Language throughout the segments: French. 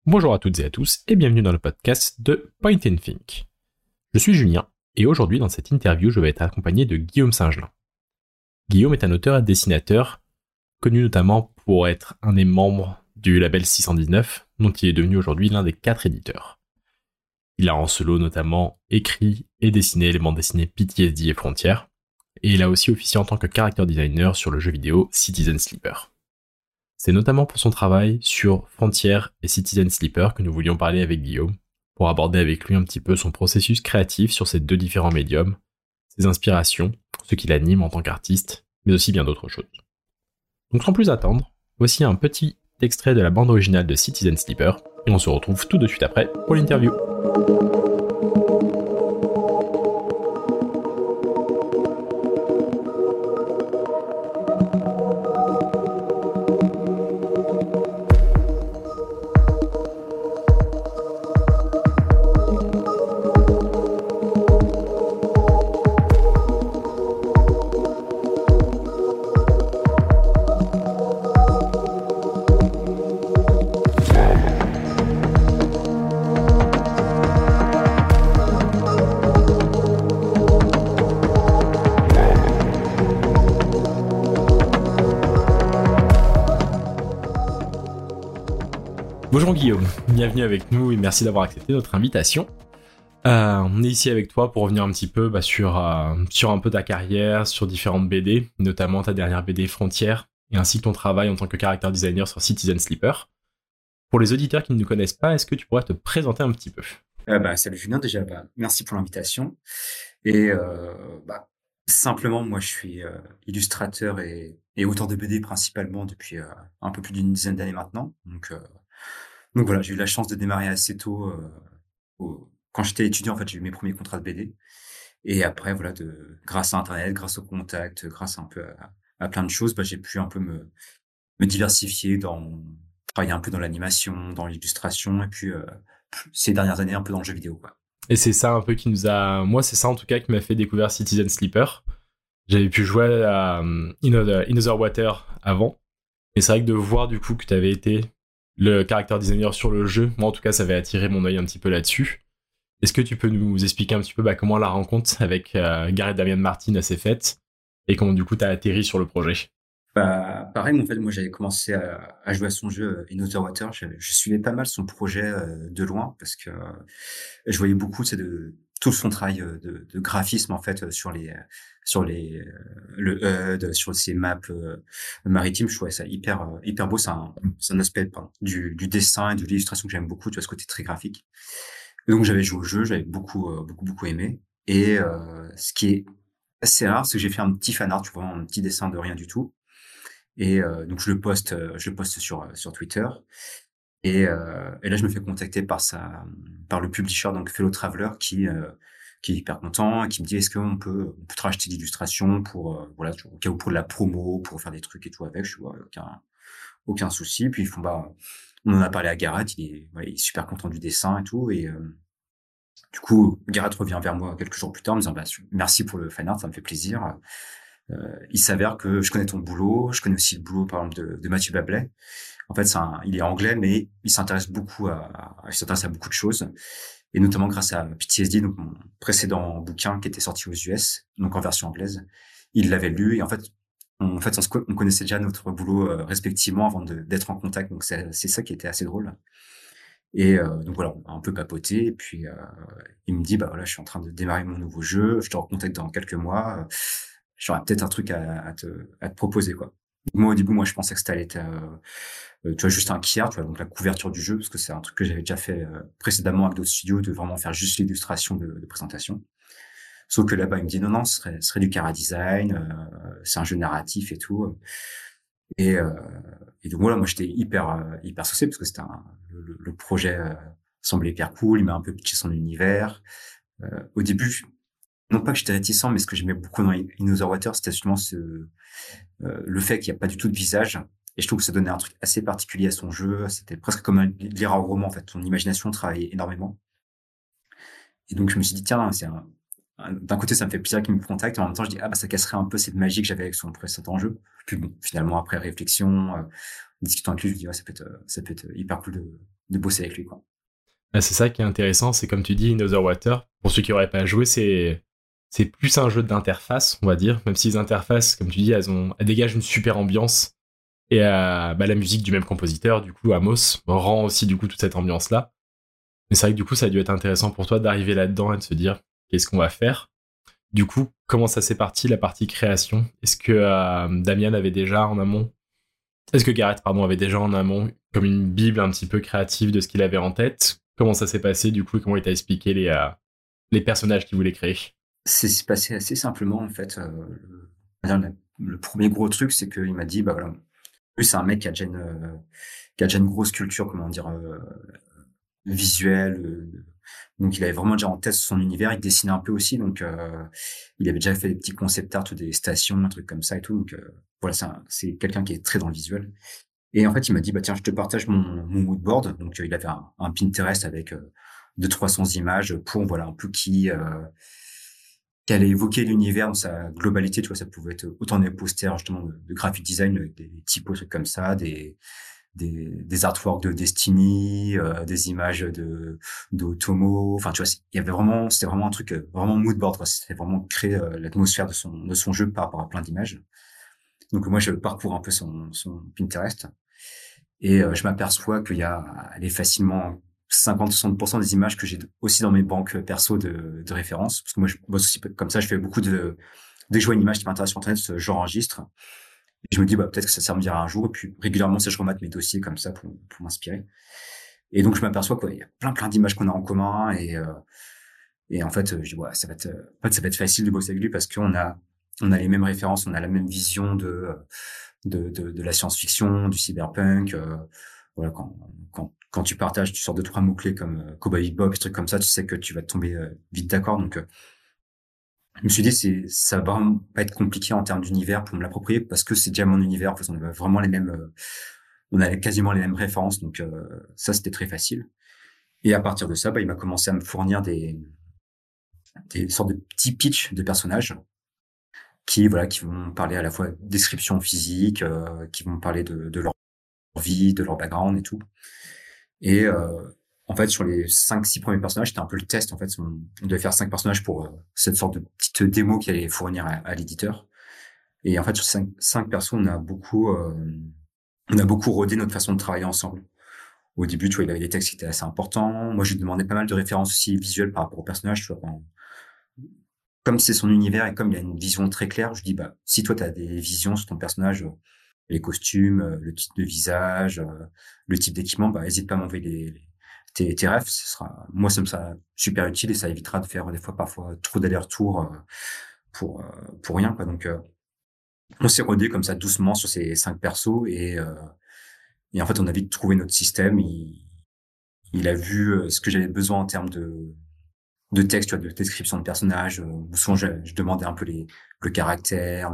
Bonjour à toutes et à tous et bienvenue dans le podcast de Point and Think. Je suis Julien et aujourd'hui dans cette interview je vais être accompagné de Guillaume Singelin. Guillaume est un auteur et dessinateur connu notamment pour être un des membres du label 619 dont il est devenu aujourd'hui l'un des 4 éditeurs. Il a en solo notamment écrit et dessiné les bandes dessinées PTSD et Frontières et il a aussi officié en tant que character designer sur le jeu vidéo Citizen Sleeper. C'est notamment pour son travail sur Frontières et Citizen Sleeper que nous voulions parler avec Guillaume, pour aborder avec lui un petit peu son processus créatif sur ces deux différents médiums, ses inspirations, ce qui l'anime en tant qu'artiste, mais aussi bien d'autres choses. Donc sans plus attendre, voici un petit extrait de la bande originale de Citizen Sleeper, et on se retrouve tout de suite après pour l'interview. Bonjour Guillaume, bienvenue avec nous et merci d'avoir accepté notre invitation. On est ici avec toi pour revenir un petit peu sur un peu ta carrière, sur différentes BD, notamment ta dernière BD Frontières, et ainsi que ton travail en tant que character designer sur Citizen Sleeper. Pour les auditeurs qui ne nous connaissent pas, est-ce que tu pourrais te présenter un petit peu ? Salut Julien, déjà, merci pour l'invitation. Et simplement, moi, je suis illustrateur et auteur de BD principalement depuis un peu plus d'une dizaine d'années maintenant. Donc voilà, j'ai eu la chance de démarrer assez tôt. Quand j'étais étudiant, en fait, j'ai eu mes premiers contrats de BD. Et après, voilà, grâce à Internet, grâce au contact, grâce un peu à plein de choses, j'ai pu un peu me diversifier travailler un peu dans l'animation, dans l'illustration, et puis ces dernières années un peu dans le jeu vidéo, quoi. Et c'est ça un peu qui nous a... Moi, c'est ça en tout cas qui m'a fait découvrir Citizen Sleeper. J'avais pu jouer à In Other Water avant. Et c'est vrai que de voir du coup que tu avais été le character designer sur le jeu, moi en tout cas ça avait attiré mon œil un petit peu là-dessus. Est-ce que tu peux nous expliquer un petit peu comment la rencontre avec Gareth Damian Martin s'est faite et comment du coup t'as atterri sur le projet ? Pareil, en fait, moi j'avais commencé à jouer à son jeu In Other Water. Je suivais pas mal son projet de loin parce que je voyais beaucoup, de tout son travail de graphisme en fait le HUD, sur ces maps maritimes. Je trouvais ça hyper beau. C'est un aspect du dessin et de l'illustration que j'aime beaucoup. Tu vois, ce côté très graphique. Et donc j'avais joué au jeu, j'avais beaucoup aimé. Et ce qui est assez rare, c'est que j'ai fait un petit fan art, tu vois, un petit dessin de rien du tout. Et donc je le poste sur Twitter. Et là, je me fais contacter par le publisher, donc Fellow Traveler, qui est hyper content et qui me dit est-ce qu'on peut te racheter d'illustrations pour voilà, au cas où pour de la promo, pour faire des trucs et tout avec. Je vois aucun souci. Puis ils font on en a parlé à Gareth, il est super content du dessin et tout. Et du coup, Gareth revient vers moi quelques jours plus tard en me disant merci pour le fan art, ça me fait plaisir. Il s'avère que je connais ton boulot, je connais aussi le boulot par exemple de Mathieu Bablet. En fait, il est anglais, mais il s'intéresse à beaucoup de choses, et notamment grâce à PTSD, donc mon précédent bouquin qui était sorti aux US, donc en version anglaise. Il l'avait lu et en fait, on connaissait déjà notre boulot respectivement avant d'être en contact. Donc c'est ça qui était assez drôle. Et donc voilà, on a un peu papoté. Et puis il me dit voilà, je suis en train de démarrer mon nouveau jeu, je te recontacte dans quelques mois. J'aurais peut-être un truc à te proposer, quoi. Moi, au début, je pensais que c'était tu vois, juste un tiers, tu vois, donc la couverture du jeu, parce que c'est un truc que j'avais déjà fait précédemment avec d'autres studios, de vraiment faire juste l'illustration de présentation. Sauf que là-bas, il me dit non, ce serait du chara design, c'est un jeu narratif et tout. Et donc voilà, moi j'étais hyper saucé parce que le projet semblait hyper cool, il m'a un peu pitché son univers. Au début, non pas que j'étais réticent, mais ce que j'aimais beaucoup dans In Other Water, c'était justement le fait qu'il n'y a pas du tout de visage. Et je trouve que ça donnait un truc assez particulier à son jeu. C'était presque comme lire un roman, en fait. Son imagination travaillait énormément. Et donc, je me suis dit, tiens, d'un côté, ça me fait plaisir qu'il me contacte. Et en même temps, je dis, ça casserait un peu cette magie que j'avais avec son précédent jeu. Puis bon, finalement, après réflexion, discutant avec lui, je me dis, ça peut être hyper cool de bosser avec lui, quoi. Ah, c'est ça qui est intéressant, c'est comme tu dis, In Other Water. Pour ceux qui n'auraient pas joué, c'est plus un jeu d'interface, on va dire. Même si les interfaces, comme tu dis, elles dégagent une super ambiance. Et la musique du même compositeur, du coup, Amos, rend aussi du coup toute cette ambiance-là. Mais c'est vrai que du coup, ça a dû être intéressant pour toi d'arriver là-dedans et de se dire qu'est-ce qu'on va faire. Du coup, comment ça s'est parti, la partie création? Est-ce que Damian avait déjà en amont, est-ce que Gareth, pardon, avait déjà en amont comme une bible un petit peu créative de ce qu'il avait en tête? Comment ça s'est passé du coup et comment il t'a expliqué les personnages qu'il voulait créer? C'est passé assez simplement, en fait. Le premier gros truc, c'est qu'il m'a dit, bah voilà, lui, c'est un mec qui a déjà une grosse culture, comment dire, visuelle. Donc, il avait vraiment déjà en tête son univers. Il dessinait un peu aussi, donc il avait déjà fait des petits concept art des stations, un truc comme ça et tout. Donc, voilà, c'est quelqu'un qui est très dans le visuel. Et en fait, il m'a dit, bah tiens, je te partage mon mood board. Donc, il avait un Pinterest avec 200-300 images pour, voilà, un peu qui allait évoquer l'univers dans sa globalité. Tu vois, ça pouvait être autant des posters, justement, de graphic design, des typos, trucs comme ça, des artworks de Destiny, des images d'Otomo. Enfin, tu vois, c'était vraiment un truc, vraiment mood board, quoi. C'était vraiment créer l'atmosphère de son jeu par rapport à plein d'images. Donc, moi, je parcours un peu son Pinterest. Et je m'aperçois qu'il y a, elle est facilement 50-60% des images que j'ai aussi dans mes banques perso de référence. Parce que moi, je bosse aussi comme ça, je fais beaucoup dès que je vois une image qui m'intéresse sur Internet, j'enregistre. Et je me dis, bah, peut-être que ça servira un jour. Et puis, régulièrement, je remate mes dossiers comme ça pour m'inspirer. Et donc, je m'aperçois qu'il y a plein d'images qu'on a en commun. Et en fait, je dis, ouais, ça va être facile de bosser avec lui parce on a les mêmes références, on a la même vision de la science-fiction, du cyberpunk. Voilà, quand tu partages, tu sors 2-3 mots-clés comme Cowboy Bebop, des trucs comme ça, tu sais que tu vas tomber vite d'accord. Donc, je me suis dit, ça va vraiment pas être compliqué en termes d'univers pour me l'approprier parce que c'est déjà mon univers. En fait, on a vraiment on a quasiment les mêmes références. Donc, ça, c'était très facile. Et à partir de ça, bah, il m'a commencé à me fournir des sortes de petits pitchs de personnages qui vont parler à la fois description physique, qui vont parler de leur vie, de leur background et tout. Et en fait, sur les 5-6 premiers personnages, c'était un peu le test. En fait, on devait faire 5 personnages pour cette sorte de petite démo qui allait fournir à l'éditeur. Et en fait, sur 5 persos, on a beaucoup rodé notre façon de travailler ensemble. Au début, tu vois, il avait des textes qui étaient assez importants. Moi, je lui demandais pas mal de références aussi visuelles par rapport au personnage. Tu vois, comme c'est son univers et comme il a une vision très claire, je dis, bah, si toi, tu as des visions sur ton personnage, les costumes, le type de visage, le type d'équipement, bah, hésite pas à m'envoyer tes refs. Moi, ça me sera super utile et ça évitera de faire des fois, parfois, trop d'allers-retours, pour rien, quoi. Donc, on s'est rodé comme ça doucement sur ces 5 persos et en fait, on a vite trouvé notre système. Il a vu ce que j'avais besoin en termes de texte, tu vois, de description de personnage. Souvent, je demandais un peu le caractère,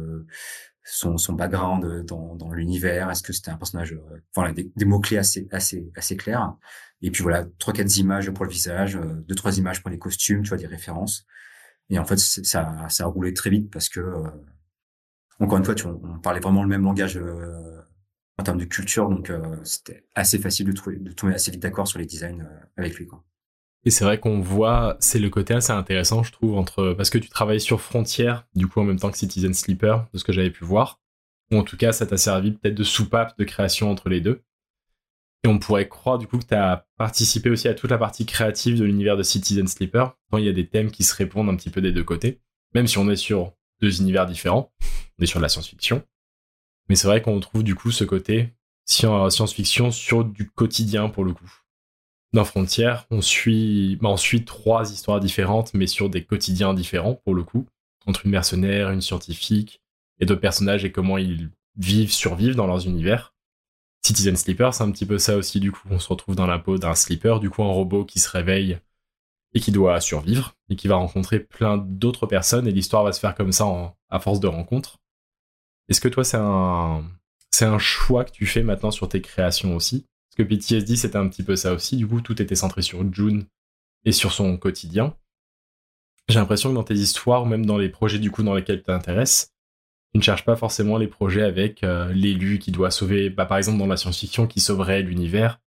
son background dans l'univers. Est-ce que c'était un personnage, voilà, des mots-clés assez clairs. Et puis voilà, 3-4 images pour le visage, 2-3 images pour les costumes, tu vois, des références. Et en fait, ça a roulé très vite parce que, encore une fois, on parlait vraiment le même langage en termes de culture, donc c'était assez facile de tomber assez vite d'accord sur les designs avec lui, quoi. Et c'est vrai qu'on voit, c'est le côté assez intéressant, je trouve, parce que tu travailles sur Frontier, du coup en même temps que Citizen Sleeper, de ce que j'avais pu voir. Ou en tout cas, ça t'a servi peut-être de soupape de création entre les deux. Et on pourrait croire du coup que tu as participé aussi à toute la partie créative de l'univers de Citizen Sleeper. Quand il y a des thèmes qui se répondent un petit peu des deux côtés, même si on est sur 2 univers différents, on est sur de la science-fiction. Mais c'est vrai qu'on trouve du coup ce côté science-fiction sur du quotidien pour le coup. Dans Frontier, on suit 3 histoires différentes, mais sur des quotidiens différents pour le coup, entre une mercenaire, une scientifique et d'autres personnages et comment ils survivent dans leurs univers. Citizen Sleeper, c'est un petit peu ça aussi, du coup, on se retrouve dans la peau d'un sleeper, du coup un robot qui se réveille et qui doit survivre, et qui va rencontrer plein d'autres personnes, et l'histoire va se faire comme ça à force de rencontres. Est-ce que toi, c'est un choix que tu fais maintenant sur tes créations aussi? Parce que PTSD, c'était un petit peu ça aussi, du coup, tout était centré sur June et sur son quotidien. J'ai l'impression que dans tes histoires, ou même dans les projets du coup dans lesquels tu t'intéresses, tu ne cherches pas forcément les projets avec l'élu qui doit sauver, par exemple dans la science-fiction, qui sauverait l'univers,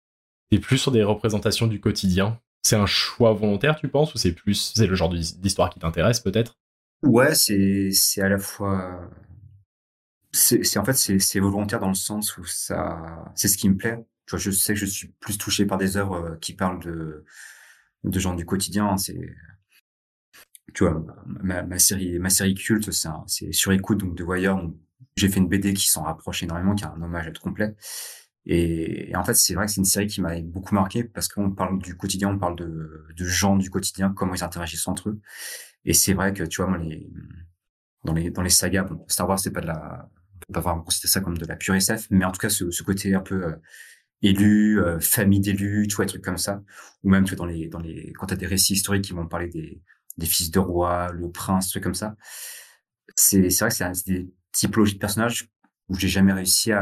T'es plus sur des représentations du quotidien. C'est un choix volontaire, tu penses, ou c'est le genre d'histoire qui t'intéresse, peut-être? Ouais, c'est à la fois, en fait, c'est volontaire dans le sens où c'est ce qui me plaît. Tu vois, je sais que je suis plus touché par des œuvres qui parlent de gens du quotidien, hein. Tu vois, ma série culte, c'est Sur écoute, donc de Wire. Donc, j'ai fait une BD qui s'en rapproche énormément, qui est un hommage à tout complet. Et en fait, c'est vrai que c'est une série qui m'a beaucoup marqué parce qu'on parle du quotidien, on parle de gens du quotidien, comment ils interagissent entre eux. Et c'est vrai que, tu vois, moi, dans les sagas, bon, Star Wars, c'est pas on peut pas vraiment considérer ça comme de la pure SF, mais en tout cas, ce côté un peu élu, famille d'élus, tu vois, des trucs comme ça. Ou même, tu vois, quand t'as des récits historiques qui vont parler des fils de rois, le prince, trucs comme ça. C'est vrai que c'est des typologies de personnages où j'ai jamais réussi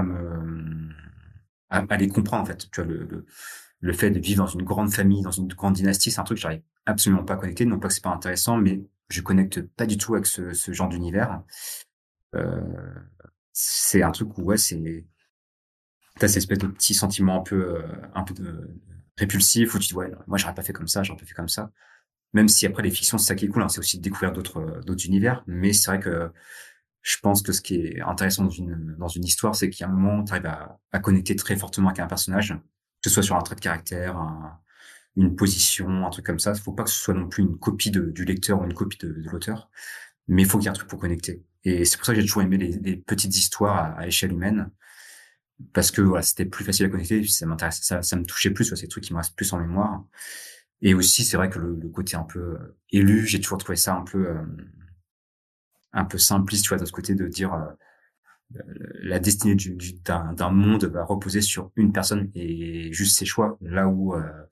à les comprendre, en fait. Tu vois, le fait de vivre dans une grande famille, dans une grande dynastie, c'est un truc que j'arrive absolument pas à connecter. Non pas que c'est pas intéressant, mais je connecte pas du tout avec ce genre d'univers. Euh, c'est un truc où, ouais, t'as cette espèce de petit sentiment un peu répulsif où tu dis, ouais, moi, j'aurais pas fait comme ça, j'aurais pas fait comme ça. Même si après, les fictions, c'est ça qui est cool, hein, c'est aussi de découvrir d'autres univers. Mais c'est vrai que je pense que ce qui est intéressant dans une histoire, c'est qu'il y a un moment, tu arrives à connecter très fortement avec un personnage, que ce soit sur un trait de caractère, une position, un truc comme ça. Il faut pas que ce soit non plus une copie du lecteur ou une copie de l'auteur, mais il faut qu'il y ait un truc pour connecter. Et c'est pour ça que j'ai toujours aimé les petites histoires à échelle humaine, parce que voilà, c'était plus facile à connecter, et puis ça m'intéresse, ça me touchait plus, c'est des trucs qui me restent plus en mémoire. Et aussi, c'est vrai que le côté un peu élu, j'ai toujours trouvé ça un peu simpliste, tu vois, de ce côté de dire la destinée d'un monde va reposer sur une personne et juste ses choix, là où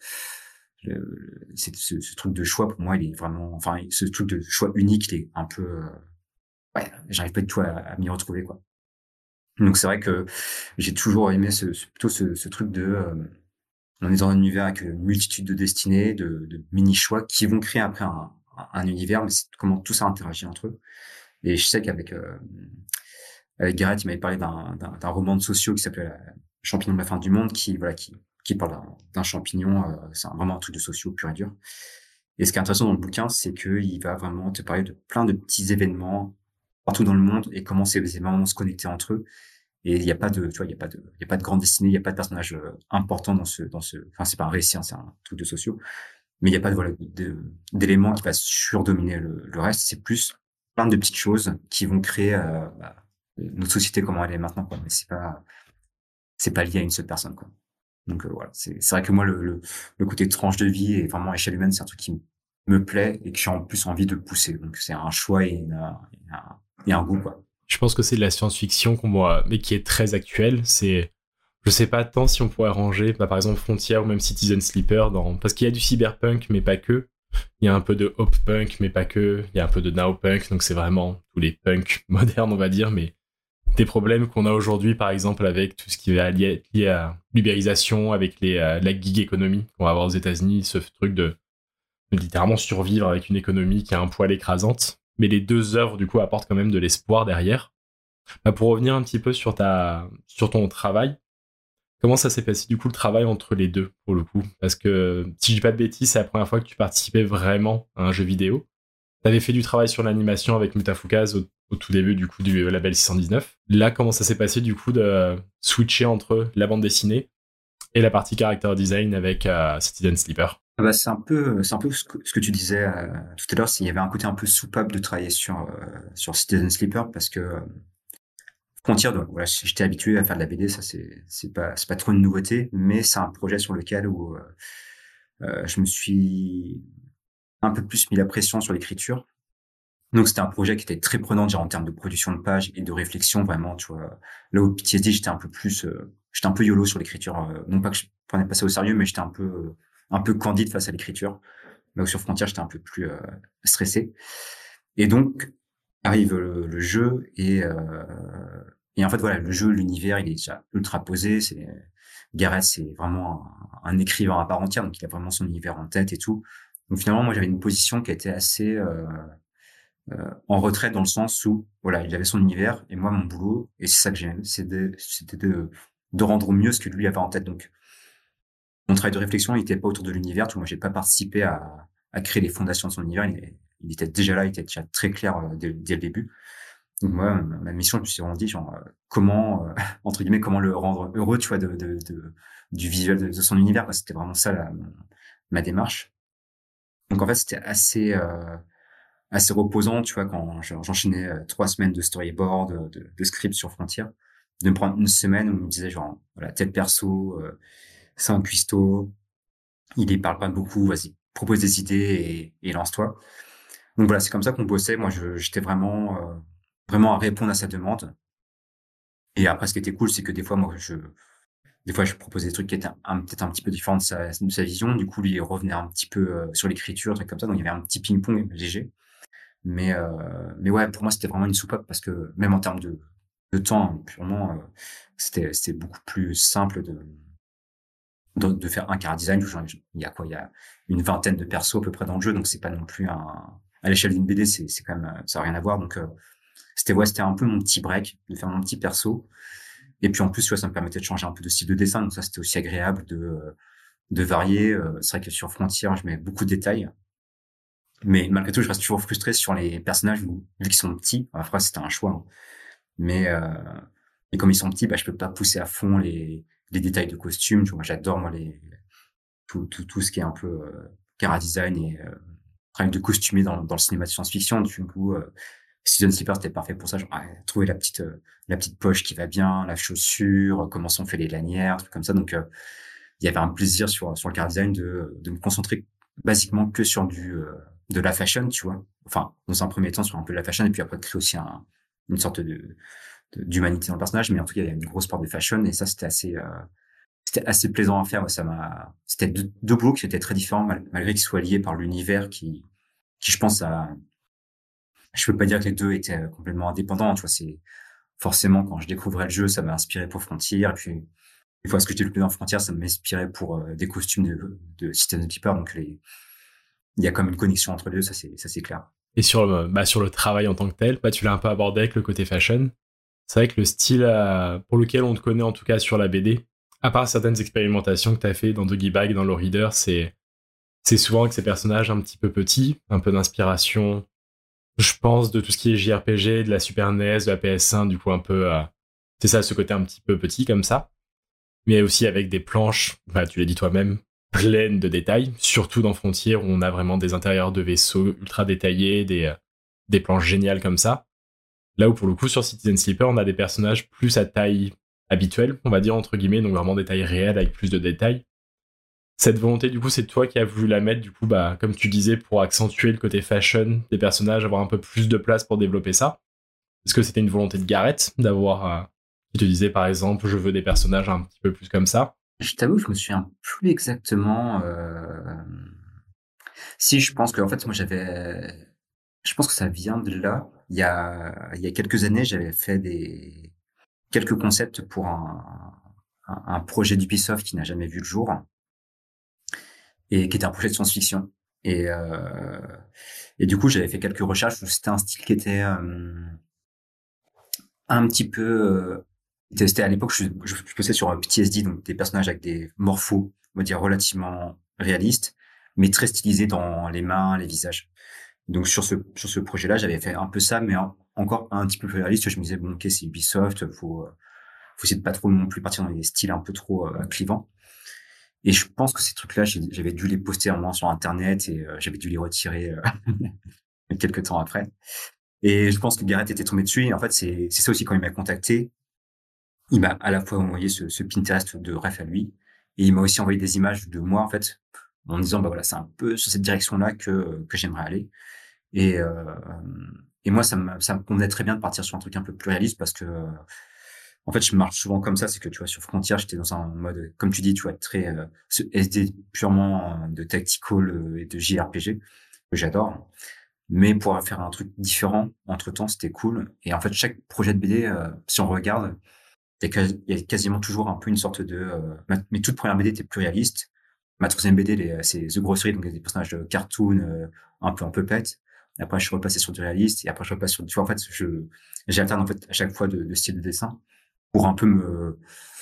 ce truc de choix, pour moi, il est vraiment, enfin, ce truc de choix unique, il est un peu, ouais, j'arrive pas du tout à m'y retrouver, quoi. Donc c'est vrai que j'ai toujours aimé plutôt ce truc on est dans un univers avec une multitude de destinées, de mini choix qui vont créer après un univers, mais c'est comment tout ça interagit entre eux. Et je sais avec Gareth, il m'avait parlé d'un roman de sociaux qui s'appelait Champignon de la fin du monde, qui parle d'un champignon. C'est vraiment un truc de sociaux pur et dur. Et ce qui est intéressant dans le bouquin, c'est qu'il va vraiment te parler de plein de petits événements partout dans le monde et comment ces événements vont se connecter entre eux. Et il n'y a pas de, tu vois, il y a pas de grande destinée, il n'y a pas de personnage important enfin, c'est pas un récit, hein, c'est un truc de sociaux. Mais il n'y a pas voilà, d'éléments qui va surdominer le reste. C'est plus plein de petites choses qui vont créer, notre société comment elle est maintenant, quoi. Mais c'est pas lié à une seule personne, quoi. Donc voilà, c'est vrai que moi le côté tranche de vie et vraiment à échelle humaine, c'est un truc qui me plaît et que j'ai en plus envie de pousser. Donc c'est un choix et un goût, quoi. Je pense que c'est de la science-fiction qu'on voit, mais qui est très actuelle. Je sais pas tant si on pourrait ranger, par exemple Frontier ou même Citizen Sleeper parce qu'il y a du cyberpunk, mais pas que. Il y a un peu de hop-punk, mais pas que. Il y a un peu de now-punk, donc c'est vraiment tous les punks modernes, on va dire, mais des problèmes qu'on a aujourd'hui, par exemple, avec tout ce qui est lié à l'ubérisation, avec la gig economy qu'on va avoir aux États-Unis, ce truc de littéralement survivre avec une économie qui a un poil écrasante. Mais les deux œuvres, du coup, apportent quand même de l'espoir derrière. Pour revenir un petit peu sur ton travail, comment ça s'est passé, du coup, le travail entre les deux, pour le coup? Parce que, si je dis pas de bêtises, c'est la première fois que tu participais vraiment à un jeu vidéo. T'avais fait du travail sur l'animation avec Mutafukaz au tout début, du coup, du label 619. Là, comment ça s'est passé, du coup, de switcher entre la bande dessinée et la partie character design avec Citizen Sleeper? Ah bah, c'est un peu ce que tu disais tout à l'heure, s'il y avait un côté un peu soupape de travailler sur Citizen Sleeper parce que Frontier, donc voilà, j'étais habitué à faire de la BD, ça c'est pas trop une nouveauté, mais c'est un projet sur lequel où je me suis un peu plus mis la pression sur l'écriture. Donc c'était un projet qui était très prenant déjà en termes de production de pages et de réflexion vraiment, tu vois. Là où PTSD, j'étais un peu YOLO sur l'écriture, non pas que je prenais pas ça au sérieux, mais j'étais un peu candide face à l'écriture. Là où sur Frontier, j'étais un peu plus stressé. Et donc arrive le jeu et en fait voilà, le jeu, l'univers, il est déjà ultra posé. Gareth, c'est vraiment un écrivain à part entière, donc il a vraiment son univers en tête et tout. Donc finalement, moi j'avais une position qui était assez en retrait dans le sens où voilà, il avait son univers et moi mon boulot, et c'est ça que j'aime, c'était de rendre au mieux ce que lui avait en tête. Donc mon travail de réflexion, il était pas autour de l'univers. Tu vois, moi, j'ai pas participé à créer les fondations de son univers. Il était déjà là, il était déjà très clair dès le début. Donc moi, ma mission, je me suis vraiment dit, genre, comment, entre guillemets, comment le rendre heureux, tu vois, du visuel de son univers, quoi. C'était vraiment ça ma démarche. Donc en fait, c'était assez reposant, tu vois, quand j'enchaînais 3 semaines de storyboard, de script sur Frontier, de me prendre une semaine où on me disait genre, voilà, tel perso, c'est un cuistot, il y parle pas beaucoup, vas-y, propose des idées et lance-toi. Donc voilà, c'est comme ça qu'on bossait. Moi, j'étais vraiment à répondre à sa demande. Et après, ce qui était cool, c'est que des fois, je proposais des trucs qui étaient peut-être un petit peu différents de sa vision. Du coup, lui, il revenait un petit peu sur l'écriture, trucs comme ça. Donc, il y avait un petit ping-pong léger. Mais ouais, pour moi, c'était vraiment une soupape parce que même en termes de temps, purement, c'était beaucoup plus simple de faire un chara design. Il y a quoi? Il y a une vingtaine de persos à peu près dans le jeu, donc c'est pas non plus à l'échelle d'une BD, c'est quand même, ça n'a rien à voir. Donc, c'était un peu mon petit break de faire mon petit perso. Et puis en plus, tu vois, ça me permettait de changer un peu de style de dessin. Donc ça, c'était aussi agréable de varier. C'est vrai que sur Frontier, je mets beaucoup de détails. Mais malgré tout, je reste toujours frustré sur les personnages vu qu'ils sont petits. Après, c'était un choix, hein. Mais, et comme ils sont petits, bah, je peux pas pousser à fond les détails de costumes. Tu vois, j'adore, moi, tout ce qui est un peu, chara design et, travail de costumier dans le cinéma de science-fiction. Du coup, Season Sleeper, c'était parfait pour ça. Genre, trouver la petite poche qui va bien, la chaussure, comment sont fait les lanières, trucs comme ça. Donc, il y avait un plaisir sur le chara design de me concentrer basiquement que sur de la fashion, tu vois. Enfin, dans un premier temps, sur un peu de la fashion, et puis après, de créer aussi une sorte d'humanité dans le personnage. Mais en tout cas, il y a une grosse part de fashion, et ça, c'était assez plaisant à faire. Ouais, c'était deux boulots qui étaient très différents, malgré qu'ils soient liés par l'univers qui, je pense, je peux pas dire que les deux étaient complètement indépendants, tu vois. C'est forcément quand je découvrais le jeu, ça m'a inspiré pour Frontier, et puis une fois ce que j'ai découvert dans Frontier, ça m'a inspiré pour des costumes de Citizen Keeper. Donc il y a comme une connexion entre les deux, ça c'est clair. Et sur le travail en tant que tel, tu l'as un peu abordé avec le côté fashion. C'est vrai que le style pour lequel on te connaît, en tout cas sur la BD, à part certaines expérimentations que tu as fait dans Doggy Bag, dans Low Reader, c'est souvent avec ces personnages un petit peu petits, un peu d'inspiration, je pense, de tout ce qui est JRPG, de la Super NES, de la PS1, du coup un peu... c'est ça, ce côté un petit peu petit comme ça. Mais aussi avec des planches, tu l'as dit toi-même, pleines de détails, surtout dans Frontier où on a vraiment des intérieurs de vaisseaux ultra détaillés, des planches géniales comme ça. Là où pour le coup sur Citizen Sleeper, on a des personnages plus à taille habituelle, on va dire entre guillemets, donc vraiment des tailles réelles avec plus de détails. Cette volonté, du coup, c'est toi qui as voulu la mettre, du coup, comme tu disais, pour accentuer le côté fashion des personnages, avoir un peu plus de place pour développer ça. Est-ce que c'était une volonté de Gareth d'avoir, qui te disait par exemple, je veux des personnages un petit peu plus comme ça? Je t'avoue, je me souviens plus exactement. Si, je pense que en fait, je pense que ça vient de là. Il y a quelques années, j'avais fait quelques concepts pour un projet d'Ubisoft qui n'a jamais vu le jour et qui était un projet de science-fiction. Et, euh, et du coup, j'avais fait quelques recherches où c'était un style qui était un petit peu. C'était à l'époque, je bossais sur un PTSD, donc des personnages avec des morphos, on va dire relativement réalistes, mais très stylisés dans les mains, les visages. Donc sur ce projet-là, j'avais fait un peu ça, mais encore un petit peu plus réaliste. Je me disais bon, ok, c'est Ubisoft, faut essayer de pas trop non plus partir dans des styles un peu trop clivants. Et je pense que ces trucs-là, j'avais dû les poster un moment sur Internet et j'avais dû les retirer quelques temps après. Et je pense que Gareth était tombé dessus. Et en fait, c'est ça aussi quand il m'a contacté. Il m'a à la fois envoyé ce Pinterest de ref à lui, et il m'a aussi envoyé des images de moi en fait, en me disant bah voilà, c'est un peu sur cette direction-là que j'aimerais aller. Et et moi ça me convenait très bien de partir sur un truc un peu plus réaliste parce que en fait je marche souvent comme ça, c'est que tu vois sur Frontier j'étais dans un mode comme tu dis, tu vois, très ce SD purement de tactical et de JRPG que j'adore. Mais pour faire un truc différent entre temps, c'était cool. Et en fait chaque projet de BD, si on regarde, il y a quasiment toujours un peu une sorte de mes toutes premières BD étaient plus réalistes. Ma troisième BD c'est The Grocery, donc il y a des personnages de cartoon un peu en puppet. Et après je suis repassé sur du réaliste et après je repasse sur, tu vois, en fait j'alterne en fait à chaque fois de style de dessin pour un peu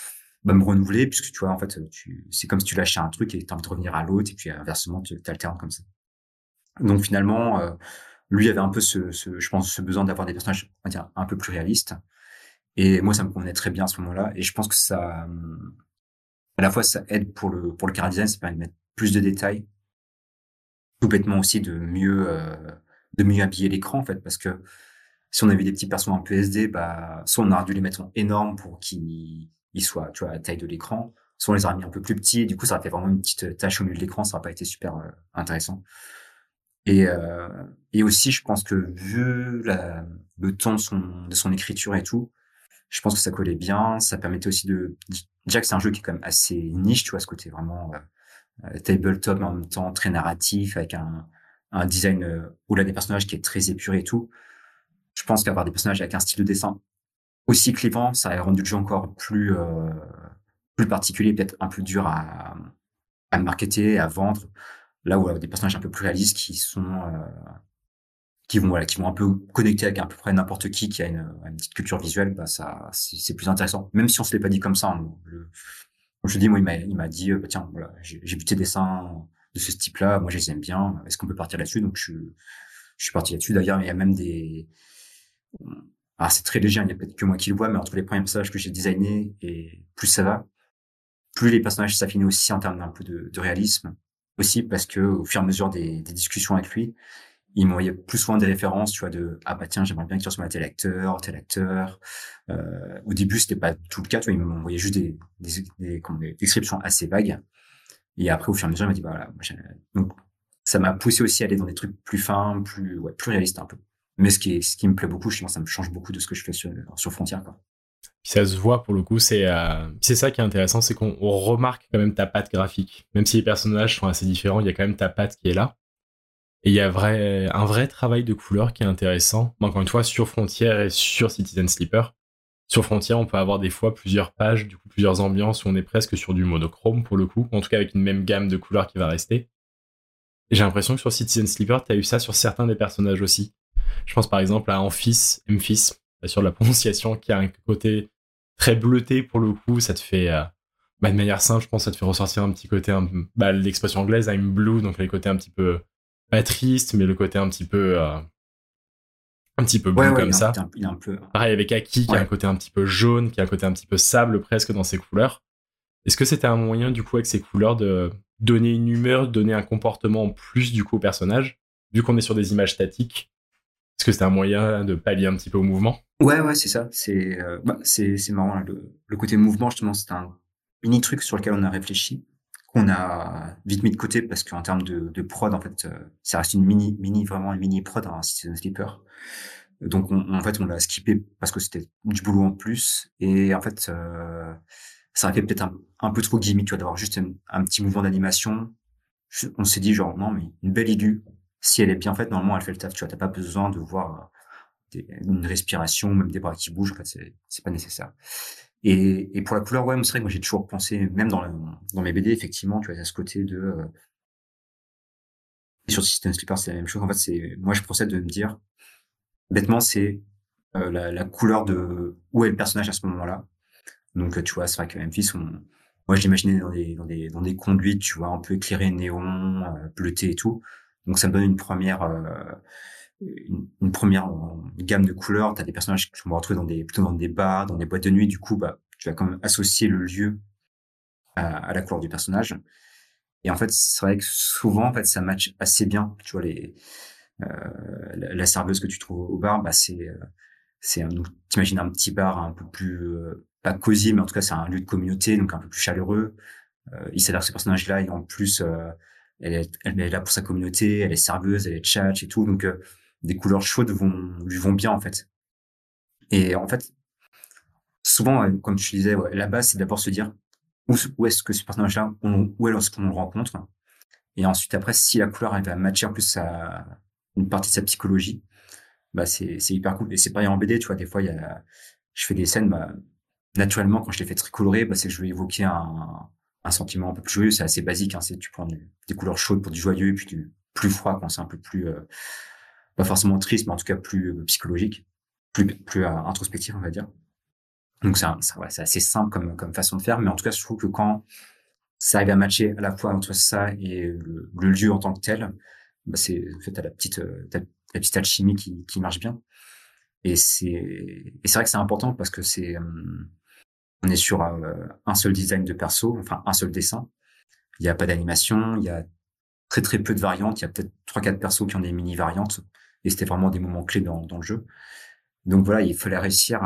me renouveler, puisque tu vois, en fait, c'est comme si tu lâchais un truc et t'as envie de revenir à l'autre, et puis inversement, tu t'alternes comme ça. Donc finalement, lui avait un peu je pense, ce besoin d'avoir des personnages, on va dire, un peu plus réalistes. Et moi, ça me convenait très bien à ce moment-là. Et je pense que ça, à la fois, ça aide pour le chara design, ça permet de mettre plus de détails, tout bêtement aussi de mieux habiller l'écran, en fait, parce que si on avait des petits persos un peu SD, bah, soit on aurait dû les mettre en énorme pour qu'ils soient, tu vois, à la taille de l'écran, soit on les aurait mis un peu plus petits, et du coup, ça aurait fait vraiment une petite tache au milieu de l'écran, ça aurait pas été super intéressant. Et, euh, et aussi, je pense que vu le temps de son écriture et tout, je pense que ça collait bien. Ça permettait aussi déjà que c'est un jeu qui est quand même assez niche, tu vois, ce côté vraiment tabletop, mais en même temps très narratif, avec un design au-delà des personnages qui est très épuré et tout. Je pense qu'avoir des personnages avec un style de dessin aussi clivant, ça a rendu le jeu encore plus particulier, peut-être un peu dur à marketer, à vendre. Là où des personnages un peu plus réalistes qui vont un peu connecter avec à peu près n'importe qui a une petite culture visuelle, bah ça, c'est plus intéressant. Même si on se l'est pas dit comme ça, hein. Comme je te dis, moi, il m'a dit, bah, tiens, voilà, j'ai vu tes dessins de ce type-là, moi, je les aime bien. Est-ce qu'on peut partir là-dessus? Donc, je suis parti là-dessus. D'ailleurs, il y a même c'est très léger, hein, il y a peut-être que moi qui le vois, mais entre les premiers personnages que j'ai designés et plus ça va, plus les personnages s'affinaient aussi en termes d'un peu de réalisme. Aussi parce que, au fur et à mesure des discussions avec lui, il m'envoyait plus souvent des références, tu vois, ah bah tiens, j'aimerais bien que tu ressembles à tel acteur. Au début, c'était pas tout le cas, tu vois, il m'envoyait juste des descriptions assez vagues. Et après, au fur et à mesure, il m'a dit, bah voilà, donc, ça m'a poussé aussi à aller dans des trucs plus fins, plus réalistes un peu. Mais ce qui me plaît beaucoup, justement, ça me change beaucoup de ce que je fais sur Frontier, quoi. Puis ça se voit pour le coup, c'est ça qui est intéressant, c'est qu'on remarque quand même ta patte graphique. Même si les personnages sont assez différents, il y a quand même ta patte qui est là. Et il y a un vrai travail de couleur qui est intéressant. Encore une fois, sur Frontier et sur Citizen Sleeper. Sur Frontier, on peut avoir des fois plusieurs pages, du coup plusieurs ambiances où on est presque sur du monochrome pour le coup, en tout cas avec une même gamme de couleurs qui va rester. Et j'ai l'impression que sur Citizen Sleeper, t'as eu ça sur certains des personnages aussi. Je pense par exemple à Memphis, sur la prononciation, qui a un côté très bleuté pour le coup. Ça te fait, de manière simple, je pense, ça te fait ressortir un petit côté, l'expression anglaise, I'm blue, donc le côté un petit peu pas triste, mais le côté un petit peu Ouais, bleu ouais, comme ça. il est un peu, Pareil avec Aki, qui a un ouais. côté un petit peu jaune, qui a un côté un petit peu sable presque dans ses couleurs. Est-ce que c'était un moyen, du coup, avec ces couleurs, de donner une humeur, de donner un comportement en plus, du coup, au personnage, vu qu'on est sur des images statiques? Est-ce que c'était un moyen de pallier un petit peu au mouvement? Ouais, ouais, c'est ça. C'est marrant, là, le côté mouvement, justement, c'est un mini truc sur lequel on a réfléchi, qu'on a vite mis de côté parce qu'en termes de prod, en fait, ça reste vraiment une mini prod, hein, Citizen Sleeper. Donc, en fait, on l'a skippé parce que c'était du boulot en plus. Et en fait, ça aurait fait peut-être un peu trop gimmick, tu vois, d'avoir juste un petit mouvement d'animation. On s'est dit, genre, non, mais une belle idée, si elle est bien faite, normalement, elle fait le taf, tu vois, t'as pas besoin de voir une respiration, même des bras qui bougent, en fait, c'est pas nécessaire. Et pour la couleur, ouais, c'est vrai que moi, j'ai toujours pensé, même dans mes BD, effectivement, tu vois, à ce côté et sur System Sleeper, c'est la même chose. En fait, moi, je procède de me dire, bêtement, c'est la couleur de où est le personnage à ce moment-là. Donc, tu vois, c'est vrai que Memphis, moi, je l'imaginais dans des conduites, tu vois, un peu éclairées, néon, bleuté et tout. Donc, ça me donne une première gamme de couleurs. T'as des personnages qui vont retrouver plutôt dans des bars, dans des boîtes de nuit. Du coup, bah, tu vas quand même associer le lieu à la couleur du personnage. Et en fait, c'est vrai que souvent, en fait, ça match assez bien. Tu vois, la serveuse que tu trouves au bar, bah, donc, t'imagines un petit bar un peu plus, pas cosy, mais en tout cas, c'est un lieu de communauté, donc un peu plus chaleureux. Il s'avère que ce personnage-là, et en plus, elle est là pour sa communauté, elle est serveuse, elle est tchatch et tout, donc des couleurs chaudes lui vont bien en fait. Et en fait, souvent, comme tu disais, ouais, la base, c'est d'abord se dire où est-ce que ce personnage-là, où est-ce qu'on le rencontre, et ensuite après, si la couleur elle va matcher en plus une partie de sa psychologie, bah c'est hyper cool. Et c'est pareil en BD, tu vois, des fois je fais des scènes, bah naturellement quand je les fais très colorées, bah c'est que je veux évoquer un sentiment un peu plus joyeux. C'est assez basique, hein, c'est tu prends des couleurs chaudes pour du joyeux et puis du plus froid quand c'est un peu plus pas forcément triste, mais en tout cas plus psychologique, plus introspectif, on va dire. Donc ouais, c'est assez simple comme façon de faire, mais en tout cas, je trouve que quand ça arrive à matcher à la fois entre ça et le lieu en tant que tel, bah c'est en fait t'as la petite alchimie qui marche bien. Et c'est vrai que c'est important parce que on est sur un seul design de perso, enfin un seul dessin. Il y a pas d'animation, il y a très très peu de variantes. Il y a peut-être 3-4 persos qui ont des mini variantes, et c'était vraiment des moments clés dans le jeu. Donc voilà, il fallait réussir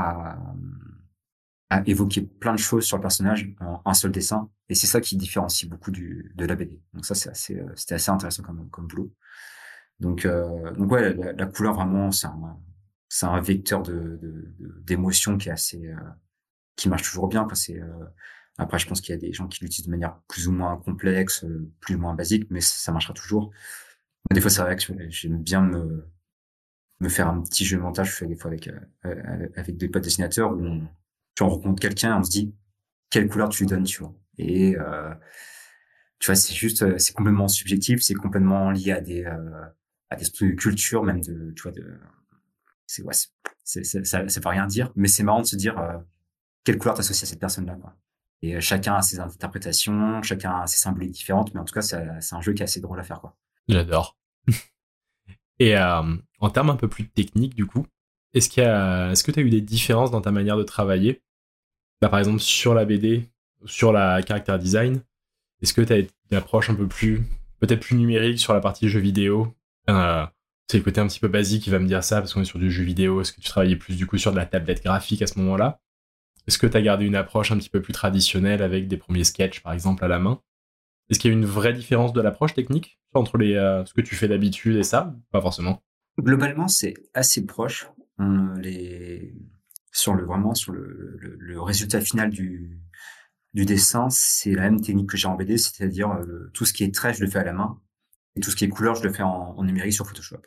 à évoquer plein de choses sur le personnage en un seul dessin, et c'est ça qui différencie beaucoup de la BD. Donc ça, c'était assez intéressant comme boulot. Donc ouais, la couleur vraiment, c'est un vecteur d'émotion qui est qui marche toujours bien. Quoi. Après, je pense qu'il y a des gens qui l'utilisent de manière plus ou moins complexe, plus ou moins basique, mais ça marchera toujours. Des fois, c'est vrai que j'aime bien me faire un petit jeu mental. Je fais des fois avec des potes dessinateurs où on rencontre quelqu'un et on se dit quelle couleur tu lui donnes, tu vois. Et tu vois, c'est complètement subjectif, c'est complètement lié à des trucs de culture, même tu vois, c'est ouais, ça veut rien dire, mais c'est marrant de se dire quelle couleur t'associes à cette personne-là, quoi. Et chacun a ses interprétations, chacun a ses symboliques différentes, mais en tout cas, c'est un jeu qui est assez drôle à faire, quoi. J'adore. Et en termes un peu plus techniques, du coup, est-ce que tu as eu des différences dans ta manière de travailler? Bah, par exemple, sur la BD, sur la character design, est-ce que tu as une approche un peu plus, peut-être plus numérique sur la partie jeu vidéo? C'est le côté un petit peu basique qui va me dire ça, parce qu'on est sur du jeu vidéo. Est-ce que tu travaillais plus, du coup, sur de la tablette graphique à ce moment-là? Est-ce que tu as gardé une approche un petit peu plus traditionnelle avec des premiers sketchs, par exemple, à la main? Est-ce qu'il y a une vraie différence de l'approche technique entre ce que tu fais d'habitude et ça? Pas forcément. Globalement, c'est assez proche. Les vraiment sur le résultat final du dessin, c'est la même technique que j'ai en BD, c'est-à-dire tout ce qui est trait, je le fais à la main, et tout ce qui est couleur, je le fais en numérique sur Photoshop.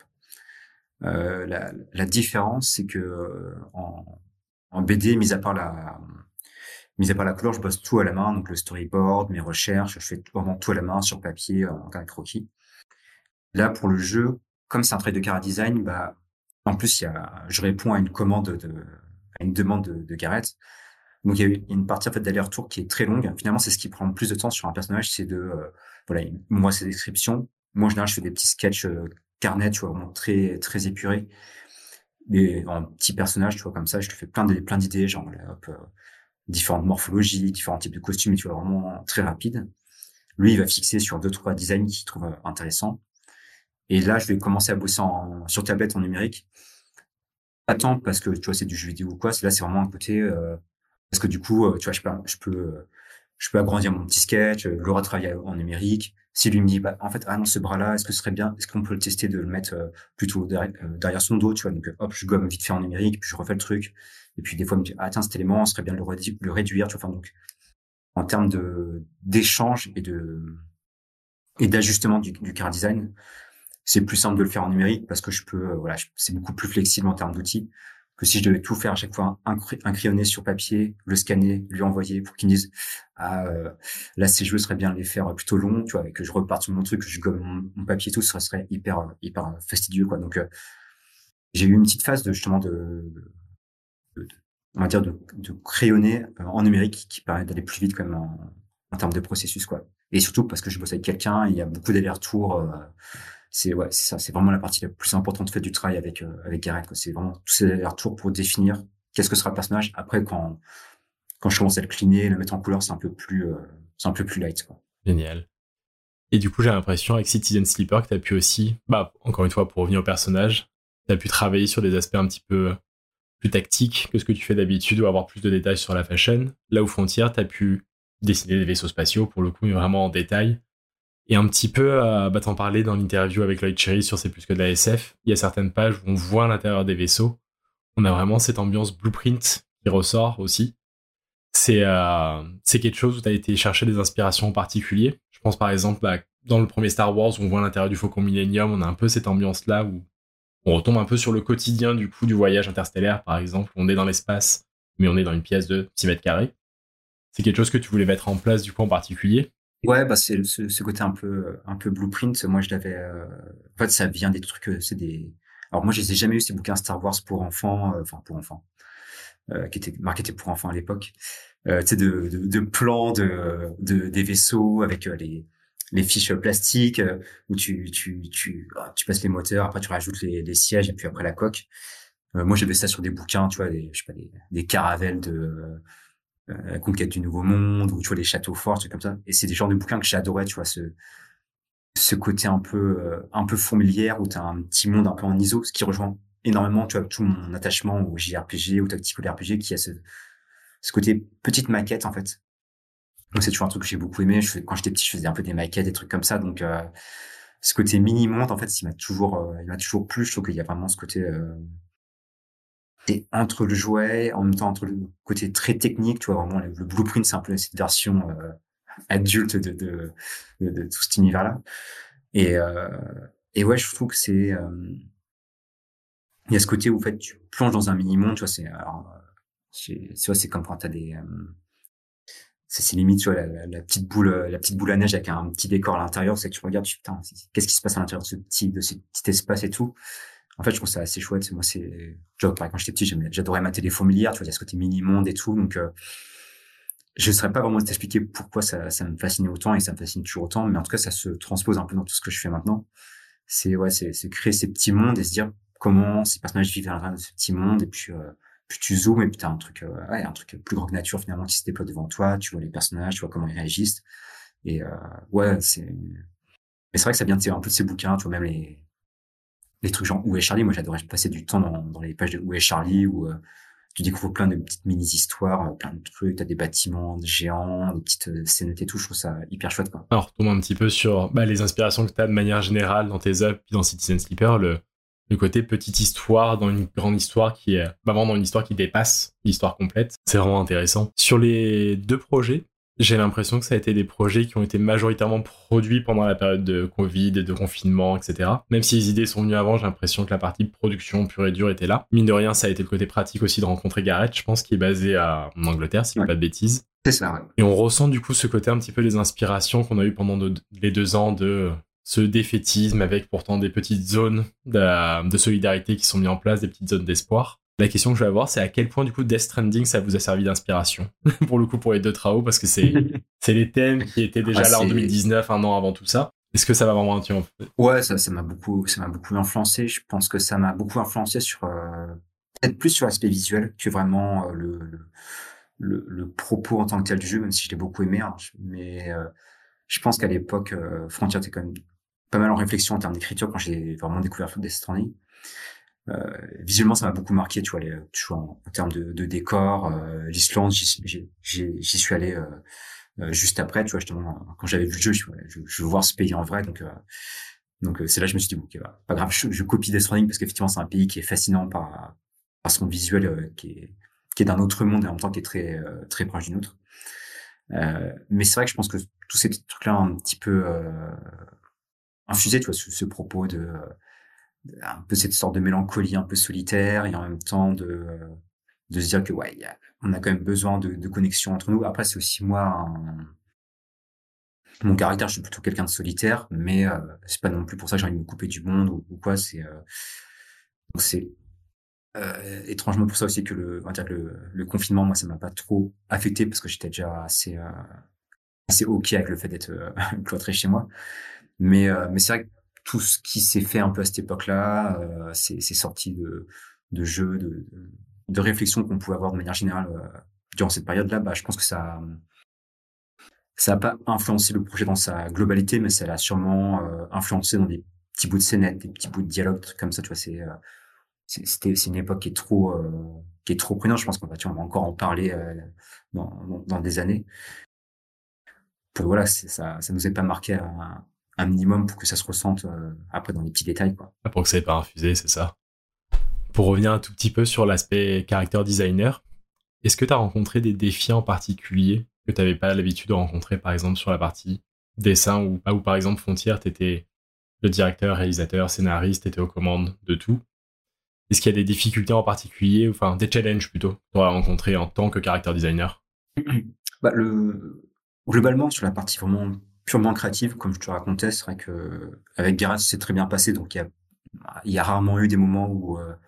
La différence, c'est que en BD, mis à part la couleur, je bosse tout à la main, donc le storyboard, mes recherches, je fais vraiment tout à la main sur papier, en carnet croquis. Là, pour le jeu, comme c'est un travail de chara design, bah, en plus, je réponds à à une demande de Gareth. Donc, il y a une partie, en fait, d'aller-retour qui est très longue. Finalement, c'est ce qui prend le plus de temps sur un personnage, c'est voilà, moi, ses descriptions. Moi, en général, je fais des petits sketchs, carnet, tu vois, vraiment très, très épurés. Mais en petits personnages, tu vois, comme ça, je te fais plein d'idées, genre, voilà, hop, différentes morphologies, différents types de costumes, et tu vois, vraiment très rapide. Lui, il va fixer sur 2-3 designs qu'il trouve intéressants. Et là, je vais commencer à bosser sur tablette en numérique. Attends, parce que tu vois, c'est du jeu vidéo ou quoi. Là, c'est vraiment un côté parce que du coup, tu vois, je peux agrandir mon petit sketch, le retravailler en numérique. Si lui me dit, bah, en fait, ah non, ce bras-là, est-ce que ce serait bien, est-ce qu'on peut le tester de le mettre plutôt derrière son dos, tu vois. Donc, hop, je gomme vite fait en numérique, puis je refais le truc. Et puis des fois, il me dit, ah tiens, cet élément, ce serait bien de le réduire, tu vois. Enfin, donc, en termes d'échange et d'ajustement du car design, c'est plus simple de le faire en numérique parce que je peux, voilà, c'est beaucoup plus flexible en termes d'outils que si je devais tout faire à chaque fois, crayonner sur papier, le scanner, lui envoyer pour qu'il me dise, ah, là, ces jeux seraient bien de les faire plutôt longs, tu vois, et que je reparte sur mon truc, que je gomme mon papier et tout, ça serait hyper fastidieux, quoi. Donc, j'ai eu une petite phase justement de- on va dire, de crayonner en numérique qui permet d'aller plus vite quand même en termes de processus, quoi. Et surtout parce que je bosse avec quelqu'un, il y a beaucoup d'allers-retours, c'est ça, c'est vraiment la partie la plus importante fait du travail avec Gareth, quoi. C'est vraiment tous ces allers-retours pour définir qu'est-ce que sera le personnage. Après, quand je commence à le cleaner, le mettre en couleur, c'est un peu plus light, quoi. Génial. Et du coup, j'ai l'impression avec Citizen Sleeper que t'as pu aussi, bah, encore une fois, pour revenir au personnage, t'as pu travailler sur des aspects un petit peu plus tactiques que ce que tu fais d'habitude ou avoir plus de détails sur la fashion. Là où Frontier, t'as pu dessiner des vaisseaux spatiaux pour le coup, mais vraiment en détail. Et un petit peu, bah, t'en parlais dans l'interview avec Lloyd Cherry sur C'est plus que de la SF. Il y a certaines pages où on voit l'intérieur des vaisseaux. On a vraiment cette ambiance blueprint qui ressort aussi. C'est quelque chose où tu as été chercher des inspirations en particulier. Je pense par exemple dans le premier Star Wars où on voit l'intérieur du Faucon Millennium, on a un peu cette ambiance là où on retombe un peu sur le quotidien du coup du voyage interstellaire par exemple. On est dans l'espace, mais on est dans une pièce de 6 mètres carrés. C'est quelque chose que tu voulais mettre en place du coup en particulier. Ouais, bah c'est ce côté un peu blueprint. Moi, je l'avais. En fait, ça vient des trucs. C'est des. Alors moi, je les ai jamais eu ces bouquins Star Wars pour enfants. Enfin, pour enfants. qui était marketé pour enfants à l'époque. Tu sais, de plans des vaisseaux avec les fiches plastiques où tu passes les moteurs, après tu rajoutes les sièges et puis après la coque. Moi, j'avais ça sur des bouquins, tu vois, je sais pas, des caravelles de la conquête du Nouveau Monde, ou tu vois, les châteaux forts, trucs comme ça. Et c'est des genres de bouquins que j'adorais, tu vois, ce côté un peu fourmilière où t'as un petit monde un peu en ISO, ce qui rejoint énormément, tu vois, tout mon attachement au JRPG, au Tactical RPG, qui a ce côté petite maquette, en fait. Donc, c'est toujours un truc que j'ai beaucoup aimé. Quand j'étais petit, je faisais un peu des maquettes, des trucs comme ça. Donc, ce côté mini-monde, en fait, il m'a toujours plu. Je trouve qu'il y a vraiment ce côté, et entre le jouet, en même temps entre le côté très technique, tu vois, vraiment le blueprint, c'est un peu cette version adulte de tout cet univers-là. Et, euh, et ouais, je trouve que il y a ce côté où en fait tu plonges dans un mini-monde, tu vois, tu vois, c'est comme quand t'as c'est limite, tu vois, la petite boule à neige avec un petit décor à l'intérieur, c'est que tu regardes, putain, qu'est-ce qui se passe à l'intérieur de ce petit espace et tout. En fait, je trouve ça assez chouette. Moi, tu vois, pareil, quand j'étais petit, j'adorais mater les fourmilières, tu vois, il y a ce côté mini-monde et tout. Donc, je ne saurais pas vraiment t'expliquer pourquoi ça me fascinait autant et ça me fascine toujours autant. Mais en tout cas, ça se transpose un peu dans tout ce que je fais maintenant. C'est créer ces petits mondes et se dire comment ces personnages vivent à l'intérieur de ce petit monde. Et puis tu zoomes et puis t'as un truc plus grand que nature finalement qui se déploie devant toi. Tu vois les personnages, tu vois comment ils réagissent. Et, ouais, mais c'est vrai que ça vient un peu de ces bouquins, tu vois, même les trucs genre Où est Charlie. Moi, j'adorais passer du temps dans les pages de Où est Charlie où tu découvres plein de petites mini-histoires, plein de trucs, t'as des bâtiments géants, des petites scénettes et tout. Je trouve ça hyper chouette, quoi. Alors, retombe un petit peu sur les inspirations que tu as de manière générale dans tes œuvres, puis dans Citizen Sleeper, le côté petite histoire dans une grande histoire qui est vraiment dans une histoire qui dépasse l'histoire complète. C'est vraiment intéressant. Sur les deux projets, j'ai l'impression que ça a été des projets qui ont été majoritairement produits pendant la période de Covid et de confinement, etc. Même si les idées sont venues avant, j'ai l'impression que la partie production pure et dure était là. Mine de rien, ça a été le côté pratique aussi de rencontrer Gareth, je pense, qui est basé en Angleterre, si je dis pas de bêtises. C'est ça, ouais. Et on ressent du coup ce côté un petit peu des inspirations qu'on a eu pendant les 2 ans de ce défaitisme avec pourtant des petites zones de solidarité qui sont mises en place, des petites zones d'espoir. La question que je vais avoir, c'est à quel point du coup Death Stranding ça vous a servi d'inspiration pour le coup pour les 2 travaux, parce que c'est les thèmes qui étaient déjà là en 2019, un an avant tout ça. Est-ce que ça va vraiment être Ouais, ça m'a beaucoup influencé. Je pense que ça m'a beaucoup influencé sur peut-être plus sur l'aspect visuel que vraiment le propos en tant que tel du jeu, même si je l'ai beaucoup aimé. Hein. Mais je pense qu'à l'époque, Frontier était quand même pas mal en réflexion en termes d'écriture quand j'ai vraiment découvert Death Stranding. Visuellement, ça m'a beaucoup marqué, tu vois, en termes de décor. L'Islande, j'y suis allé juste après, tu vois, justement, quand j'avais vu le jeu, je veux voir ce pays en vrai, donc c'est là que je me suis dit, bon, okay, bah, pas grave, je copie Death Stranding parce qu'effectivement, c'est un pays qui est fascinant par son visuel, qui est d'un autre monde et en même temps qui est très proche du nôtre. Mais c'est vrai que je pense que tous ces trucs-là ont un petit peu infusé, tu vois, ce propos un peu cette sorte de mélancolie un peu solitaire et en même temps de se dire que ouais, on a quand même besoin de connexion entre nous. Après, c'est aussi moi, mon caractère, je suis plutôt quelqu'un de solitaire, mais c'est pas non plus pour ça que j'ai envie de me couper du monde ou quoi. C'est étrangement pour ça aussi que on va dire que le confinement, moi, ça m'a pas trop affecté parce que j'étais déjà assez ok avec le fait d'être cloîtré chez moi. Mais c'est vrai que tout ce qui s'est fait un peu à cette époque-là, c'est sorti de jeux, de réflexions qu'on pouvait avoir de manière générale durant cette période-là. Bah, je pense que ça a pas influencé le projet dans sa globalité, mais ça l'a sûrement influencé dans des petits bouts de scénettes, des petits bouts de dialogue, trucs comme ça. Tu vois, c'est une époque qui est trop prenante. Je pense qu'on va encore en parler dans des années. Voilà, ça nous est pas marqué un minimum pour que ça se ressente après dans les petits détails, quoi. Pour que ça n'ait pas infusé, c'est ça. Pour revenir un tout petit peu sur l'aspect character designer, est-ce que tu as rencontré des défis en particulier que tu n'avais pas l'habitude de rencontrer, par exemple sur la partie dessin ou par exemple Frontier, tu étais le directeur, réalisateur, scénariste, tu étais aux commandes de tout. Est-ce qu'il y a des difficultés en particulier, enfin des challenges plutôt, que tu auras rencontré en tant que character designer? Bah, globalement, sur la partie vraiment purement créative, comme je te racontais, c'est vrai que avec Gareth, c'est très bien passé, donc il y a rarement eu des moments où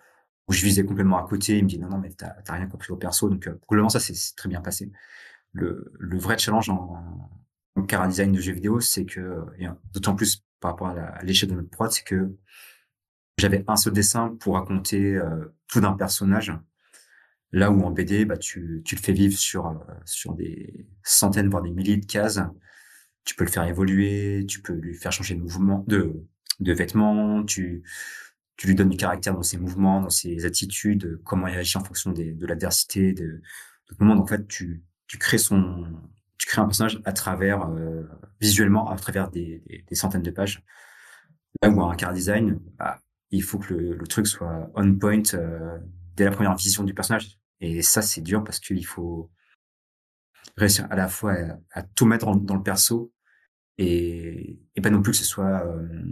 où je visais complètement à côté. Il me dit non, mais t'as rien compris au perso. Donc, globalement, ça, c'est très bien passé. Le vrai challenge en chara design de jeux vidéo, c'est que, et d'autant plus par rapport à l'échelle de notre prod, c'est que j'avais un seul dessin pour raconter tout d'un personnage. Là où en BD, bah, tu le fais vivre sur des centaines, voire des milliers de cases. Tu peux le faire évoluer, tu peux lui faire changer de mouvement, de vêtements, tu lui donnes du caractère dans ses mouvements, dans ses attitudes, comment il réagit en fonction de l'adversité, de moment. Donc, en fait, tu crées tu crées un personnage à travers, visuellement, à travers des centaines de pages. Là où un car design, bah, il faut que le truc soit on point, dès la première vision du personnage. Et ça, c'est dur parce qu'il faut réussir à la fois à tout mettre dans le perso et pas non plus que ce soit,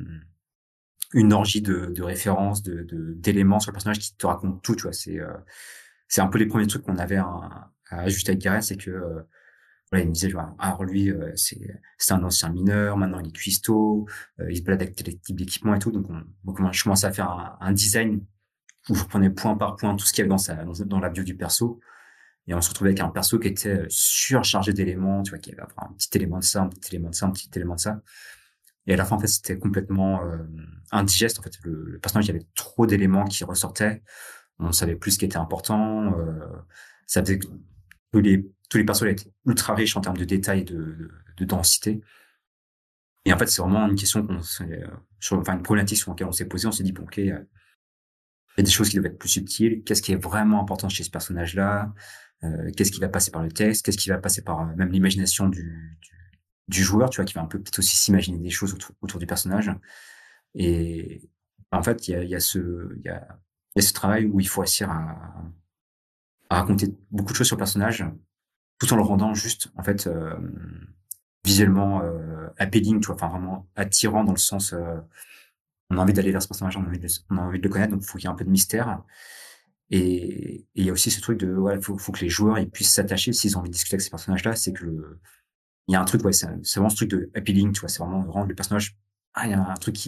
une orgie de références, d'éléments sur le personnage qui te racontent tout, tu vois. C'est un peu les premiers trucs qu'on avait à ajuster avec Gareth, c'est que, voilà, il me disait, genre, alors lui, c'est un ancien mineur, maintenant il est cuistot, il se balade avec tel type d'équipement et tout. Donc je commençais à faire un design où je prenais point par point tout ce qu'il y avait dans la bio du perso. Et on se retrouvait avec un perso qui était surchargé d'éléments, tu vois, qui avait un petit élément de ça, un petit élément de ça, un petit élément de ça. Et à la fin, en fait, c'était complètement indigeste. En fait, le personnage, il y avait trop d'éléments qui ressortaient. On savait plus ce qui était important. Ça faisait que tous les personnages étaient ultra riches en termes de détails et de densité. Et en fait, c'est vraiment une question enfin, une problématique sur laquelle on s'est posé. On s'est dit, bon, ok, il y a des choses qui doivent être plus subtiles. Qu'est-ce qui est vraiment important chez ce personnage-là? Qu'est-ce qui va passer par le texte? Qu'est-ce qui va passer par même l'imagination du joueur, tu vois, qui va un peu peut-être aussi s'imaginer des choses autour du personnage. Et en fait, il y a ce travail où il faut réussir à raconter beaucoup de choses sur le personnage, tout en le rendant juste, en fait, visuellement appealing, tu vois, enfin vraiment attirant dans le sens, on a envie d'aller vers ce personnage, on a envie de le connaître, donc il faut qu'il y ait un peu de mystère. Et il y a aussi ce truc de, ouais, faut que les joueurs ils puissent s'attacher s'ils ont envie de discuter avec ces personnages-là, c'est que il y a un truc, ouais, c'est vraiment ce truc de appealing, tu vois, c'est vraiment rendre le personnage, il y a un truc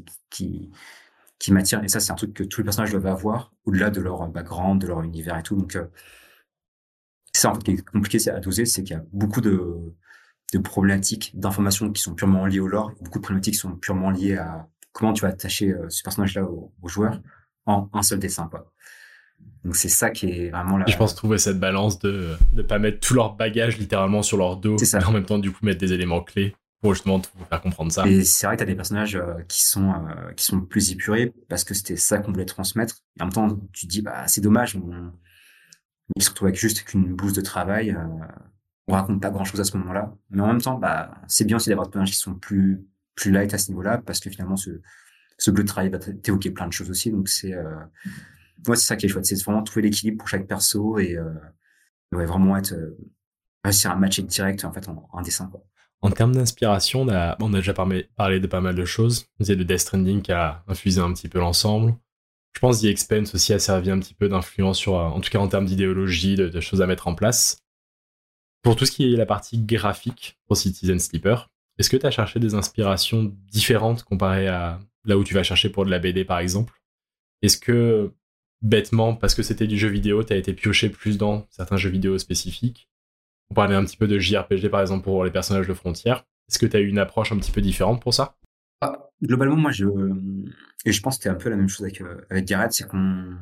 qui m'attire. Et ça, c'est un truc que tous les personnages doivent avoir, au-delà de leur background, de leur univers et tout. Donc, c'est ça, en fait, qui est compliqué à doser, c'est qu'il y a beaucoup de problématiques, d'informations qui sont purement liées au lore, beaucoup de problématiques qui sont purement liées à comment tu vas attacher ce personnage-là au joueur en un seul dessin, quoi. Donc, c'est ça qui est vraiment Et je pense trouver cette balance de ne pas mettre tout leur bagage littéralement sur leur dos, c'est ça. mais en même temps, du coup, mettre des éléments clés pour justement vous faire comprendre ça. Et c'est vrai que t'as des personnages qui sont plus épurés parce que c'était ça qu'on voulait transmettre. Et en même temps, tu te dis, bah, c'est dommage, il se retrouve avec juste qu'une blouse de travail. On raconte pas grand-chose à ce moment-là. Mais en même temps, bah, c'est bien aussi d'avoir des personnages qui sont plus light à ce niveau-là parce que finalement, ce bleu de travail va t'évoquer plein de choses aussi. Donc ouais, c'est ça qui est chouette. C'est vraiment trouver l'équilibre pour chaque perso et ouais, vraiment réussir à matcher direct, en fait, en dessin, quoi. En termes d'inspiration, on a déjà parlé de pas mal de choses. C'est le Death Stranding qui a infusé un petit peu l'ensemble. Je pense The Expanse aussi a servi un petit peu d'influence sur, en tout cas en termes d'idéologie, de choses à mettre en place. Pour tout ce qui est la partie graphique pour Citizen Sleeper, est-ce que tu as cherché des inspirations différentes comparées à là où tu vas chercher pour de la BD par exemple? Est-ce que, bêtement, parce que c'était du jeu vidéo, tu as été pioché plus dans certains jeux vidéo spécifiques? On parlait un petit peu de JRPG par exemple pour les personnages de Frontier. Est-ce que tu as eu une approche un petit peu différente pour ça? Globalement, moi, et je pense que c'était un peu la même chose avec Gareth, c'est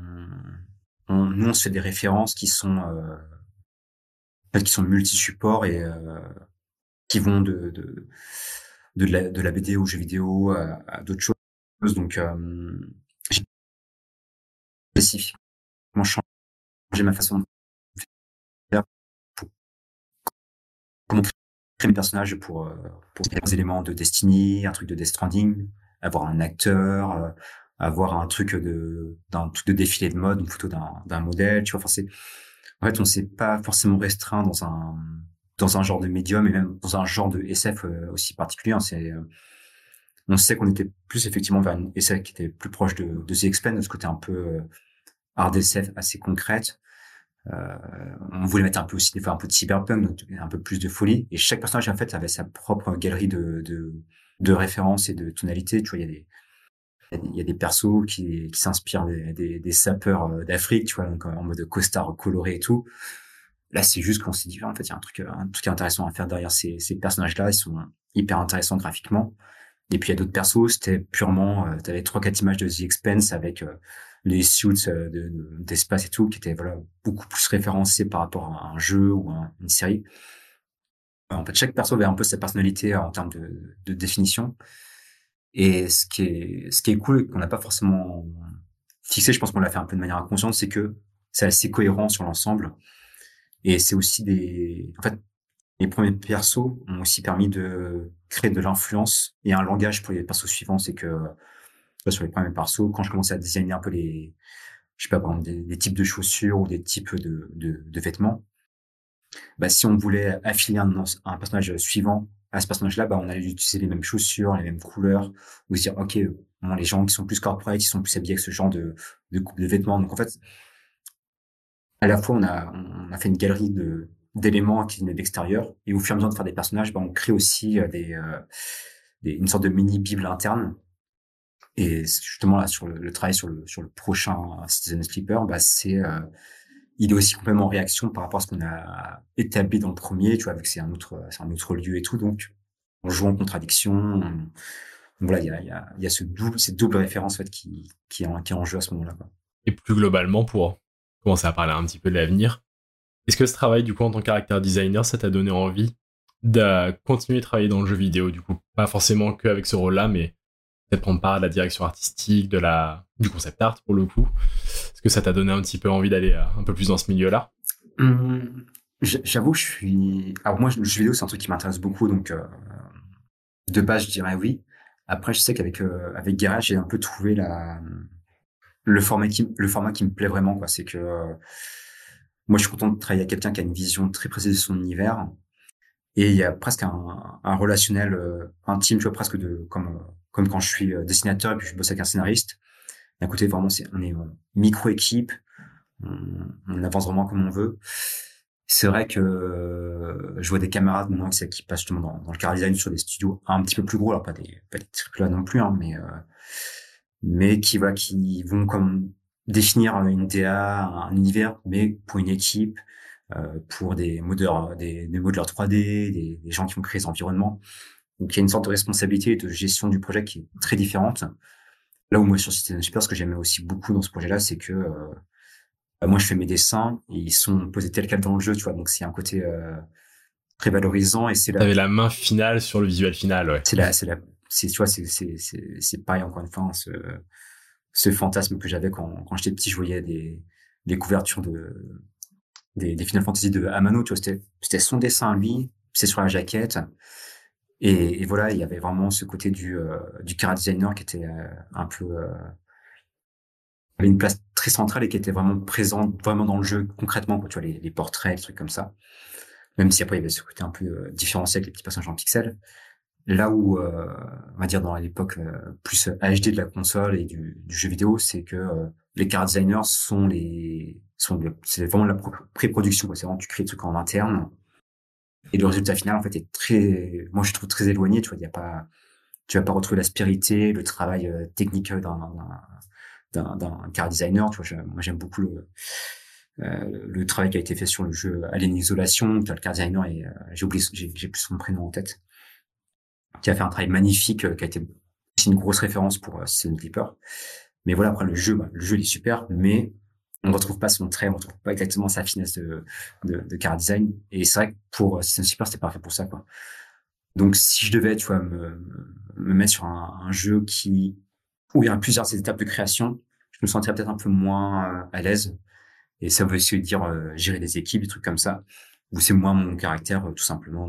nous, on se fait des références qui sont multi-supports et qui vont de la BD aux jeux vidéo à d'autres choses. Donc, j'ai spécifiquement changé ma façon de faire pour comment créer mes personnages pour des éléments de Destiny, un truc de Death Stranding, avoir un acteur, avoir un truc d'un truc de défilé de mode, une photo d'un modèle, tu vois. Enfin, en fait, on s'est pas forcément restreint dans un genre de médium et même dans un genre de SF aussi particulier. Hein. On sait qu'on était plus effectivement vers une SF qui était plus proche de The Expanse, de ce côté un peu hard SF assez concrète. On voulait mettre un peu aussi des fois un peu de cyberpunk, donc un peu plus de folie. Et chaque personnage en fait avait sa propre galerie de références et de tonalités. Tu vois, Il y a des persos qui s'inspirent des sapeurs d'Afrique, tu vois, donc en mode costard coloré et tout. Là, c'est juste qu'on s'est dit, en fait, il y a un truc intéressant à faire derrière ces personnages-là. Ils sont hyper intéressants graphiquement. Et puis, il y a d'autres persos, c'était purement, t'avais 3-4 images de The Expanse avec les suits d'espace et tout, qui étaient voilà, beaucoup plus référencés par rapport à un jeu ou à une série. En fait, chaque perso avait un peu sa personnalité en termes de définition. Et ce qui est cool, et qu'on n'a pas forcément fixé, je pense qu'on l'a fait un peu de manière inconsciente, c'est que c'est assez cohérent sur l'ensemble. Et c'est aussi en fait, les premiers persos ont aussi permis de créer de l'influence et un langage pour les persos suivants. C'est que, sur les premiers persos, quand je commençais à designer un peu je sais pas, par exemple, des types de chaussures ou des types de vêtements, bah, si on voulait affilier un personnage suivant à ce personnage-là, bah, on allait utiliser les mêmes chaussures, les mêmes couleurs, ou se dire, OK, bon, les gens qui sont plus corporate, ils sont plus habillés avec ce genre de coupe de vêtements. Donc, en fait, à la fois, on a fait une galerie d'éléments qui venaient de l'extérieur, et au fur et à mesure de faire des personnages, bah, on crée aussi une sorte de mini-bible interne. Et justement, là, sur le travail sur le prochain Citizen Sleeper, bah, il est aussi complètement en réaction par rapport à ce qu'on a établi dans le premier, tu vois, vu que c'est un autre lieu et tout. Donc, on joue en contradiction. Voilà, il y a cette double référence, en fait, qui est en jeu à ce moment-là, quoi. Et plus globalement, pour commencer à parler un petit peu de l'avenir, est-ce que ce travail, du coup, en tant que character designer, ça t'a donné envie de continuer de travailler dans le jeu vidéo, du coup? Pas forcément qu'avec ce rôle-là, mais peut-être prendre part à la direction artistique, du concept art, pour le coup. Est-ce que ça t'a donné un petit peu envie d'aller un peu plus dans ce milieu-là? J'avoue, alors moi, le jeu vidéo, c'est un truc qui m'intéresse beaucoup, donc de base, je dirais oui. Après, je sais avec Garage, j'ai un peu trouvé le format qui me plaît vraiment, quoi. C'est que moi, je suis content de travailler avec quelqu'un qui a une vision très précise de son univers, et il y a presque un relationnel intime, tu vois, presque comme quand je suis dessinateur et puis je bosse avec un scénariste. D'un côté, vraiment, on est micro-équipe, on avance vraiment comme on veut. C'est vrai que je vois des camarades maintenant qui passent justement dans le car design sur des studios un petit peu plus gros, alors pas des triple A non plus, hein, mais qui voilà, qui vont comme définir une DA, un univers, mais pour une équipe, pour des modeurs, des modeleurs 3D, des gens qui vont créer des environnements. Donc il y a une sorte de responsabilité et de gestion du projet qui est très différente. Là où moi sur Citizen Super, ce que j'aimais aussi beaucoup dans ce projet-là, c'est que moi je fais mes dessins et ils sont posés tel quel dans le jeu, tu vois. Donc c'est un côté très valorisant et T'avais la main finale sur le visuel final, ouais. tu vois, c'est pareil encore une fois, hein, ce fantasme que j'avais quand j'étais petit, je voyais des couvertures des Final Fantasy de Amano, tu vois, c'était son dessin à lui, c'est sur la jaquette. Et voilà, il y avait vraiment ce côté du character designer qui était un peu avait une place très centrale et qui était vraiment présente vraiment dans le jeu concrètement, quoi, tu vois, les portraits, les trucs comme ça. Même si après il y avait ce côté un peu différencié avec les petits personnages en pixels. Là où on va dire dans l'époque plus HD de la console et du jeu vidéo, c'est que les character designers c'est vraiment la pré-production, quoi. C'est vraiment tu crées des trucs en interne. Et le résultat final, en fait, moi, je trouve très éloigné, tu vois, tu vas pas retrouver l'aspérité, le travail technique d'un car designer, tu vois. Moi, j'aime beaucoup le travail qui a été fait sur le jeu Alien Isolation. Le car designer et j'ai plus son prénom en tête, qui a fait un travail magnifique, qui a été aussi une grosse référence pour Citizen Sleeper. Mais voilà, après le jeu, il est super, mais on retrouve pas son trait, on retrouve pas exactement sa finesse de car design. Et c'est vrai que pour Citizen Sleeper, c'était parfait pour ça, quoi. Donc, si je devais, tu vois, me mettre sur un jeu où il y a plusieurs de ces étapes de création, je me sentirais peut-être un peu moins à l'aise. Et ça veut aussi dire gérer des équipes, des trucs comme ça, où c'est moins mon caractère, tout simplement.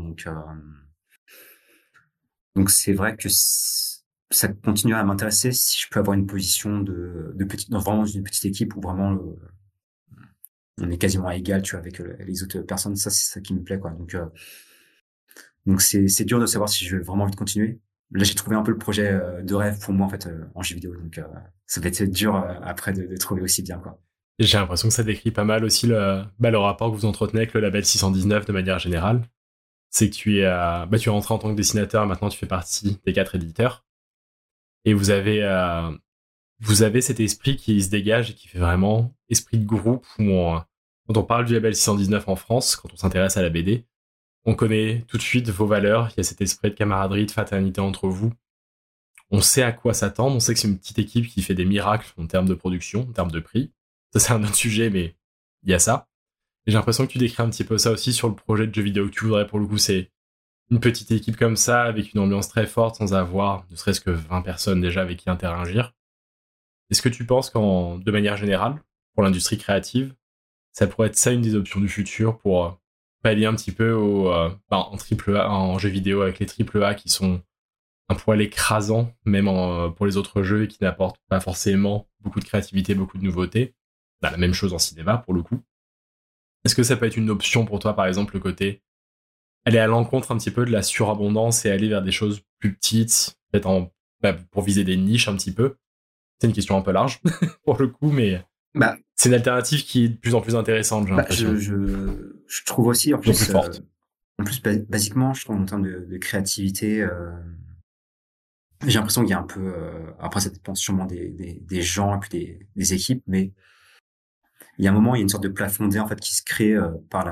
Donc c'est vrai que ça continue à m'intéresser si je peux avoir une position dans vraiment une petite équipe où vraiment on est quasiment à égal, tu vois, avec les autres personnes. Ça, c'est ça qui me plaît, quoi. Donc c'est dur de savoir si j'ai vraiment envie de continuer. Là, j'ai trouvé un peu le projet de rêve pour moi, en fait, en jeu vidéo. Donc ça va être dur après de trouver aussi bien, quoi. J'ai l'impression que ça décrit pas mal aussi le rapport que vous entretenez avec le label 619 de manière générale. C'est que tu es rentré en tant que dessinateur, et maintenant tu fais partie des 4 éditeurs. Et vous avez vous avez cet esprit qui se dégage et qui fait vraiment esprit de groupe quand on parle du label 619 en France, quand on s'intéresse à la BD, on connaît tout de suite vos valeurs, il y a cet esprit de camaraderie, de fraternité entre vous. On sait à quoi s'attendre, on sait que c'est une petite équipe qui fait des miracles en termes de production, en termes de prix. Ça, c'est un autre sujet, mais il y a ça. Et j'ai l'impression que tu décris un petit peu ça aussi sur le projet de jeu vidéo que tu voudrais pour le coup. C'est une petite équipe comme ça, avec une ambiance très forte, sans avoir ne serait-ce que 20 personnes déjà avec qui interagir. Est-ce que tu penses de manière générale, pour l'industrie créative, ça pourrait être ça une des options du futur pour pallier un petit peu en triple A, en jeu vidéo avec les triple A qui sont un poil écrasant, même pour les autres jeux, et qui n'apportent pas forcément beaucoup de créativité, beaucoup de nouveautés. La même chose en cinéma, pour le coup. Est-ce que ça peut être une option pour toi, par exemple, le côté aller à l'encontre un petit peu de la surabondance et aller vers des choses plus petites, peut-être pour viser des niches un petit peu? C'est une question un peu large, pour le coup, mais c'est une alternative qui est de plus en plus intéressante, j'ai l'impression. Je trouve aussi, en plus forte. En plus, basiquement, je trouve en termes de créativité, j'ai l'impression qu'il y a un peu, après ça dépend sûrement des gens et puis des équipes, mais il y a un moment, il y a une sorte de plafondé en fait qui se crée par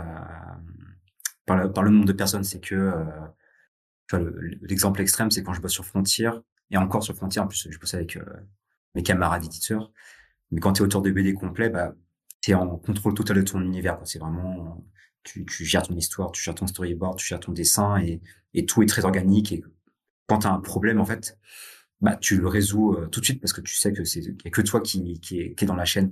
le nombre de personnes. C'est que l'exemple extrême, c'est quand je bosse sur Frontier, et encore sur Frontier, en plus je bosse avec mes camarades éditeurs. Mais quand t'es auteur de BD complet, t'es en contrôle total de ton univers, quoi. C'est vraiment, tu gères ton histoire, tu gères ton storyboard, tu gères ton dessin, et tout est très organique. Et quand t'as un problème, en fait, tu le résous tout de suite parce que tu sais que il y a que toi qui est dans la chaîne.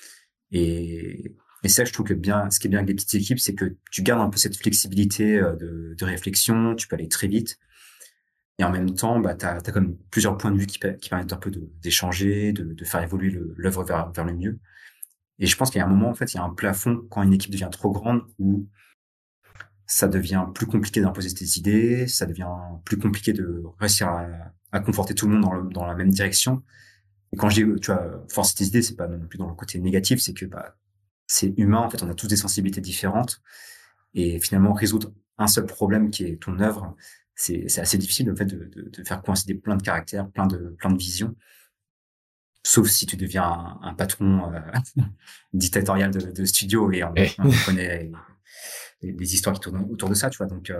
Et ça, je trouve que ce qui est bien avec les petites équipes, c'est que tu gardes un peu cette flexibilité de réflexion, tu peux aller très vite. Et en même temps, t'as comme plusieurs points de vue qui permettent un peu d'échanger, de faire évoluer l'œuvre vers le mieux. Et je pense qu'il y a un moment, en fait, il y a un plafond quand une équipe devient trop grande où ça devient plus compliqué d'imposer tes idées, ça devient plus compliqué de réussir à conforter tout le monde dans la même direction. Et quand je dis, tu vois, forcer tes idées, c'est pas non plus dans le côté négatif, c'est que, c'est humain, en fait, on a tous des sensibilités différentes. Et finalement, résoudre un seul problème qui est ton œuvre, c'est assez difficile, le fait de faire coïncider plein de caractères, plein de visions. Sauf si tu deviens un patron dictatorial de studio, et on connaît les histoires qui tournent autour de ça, tu vois. Donc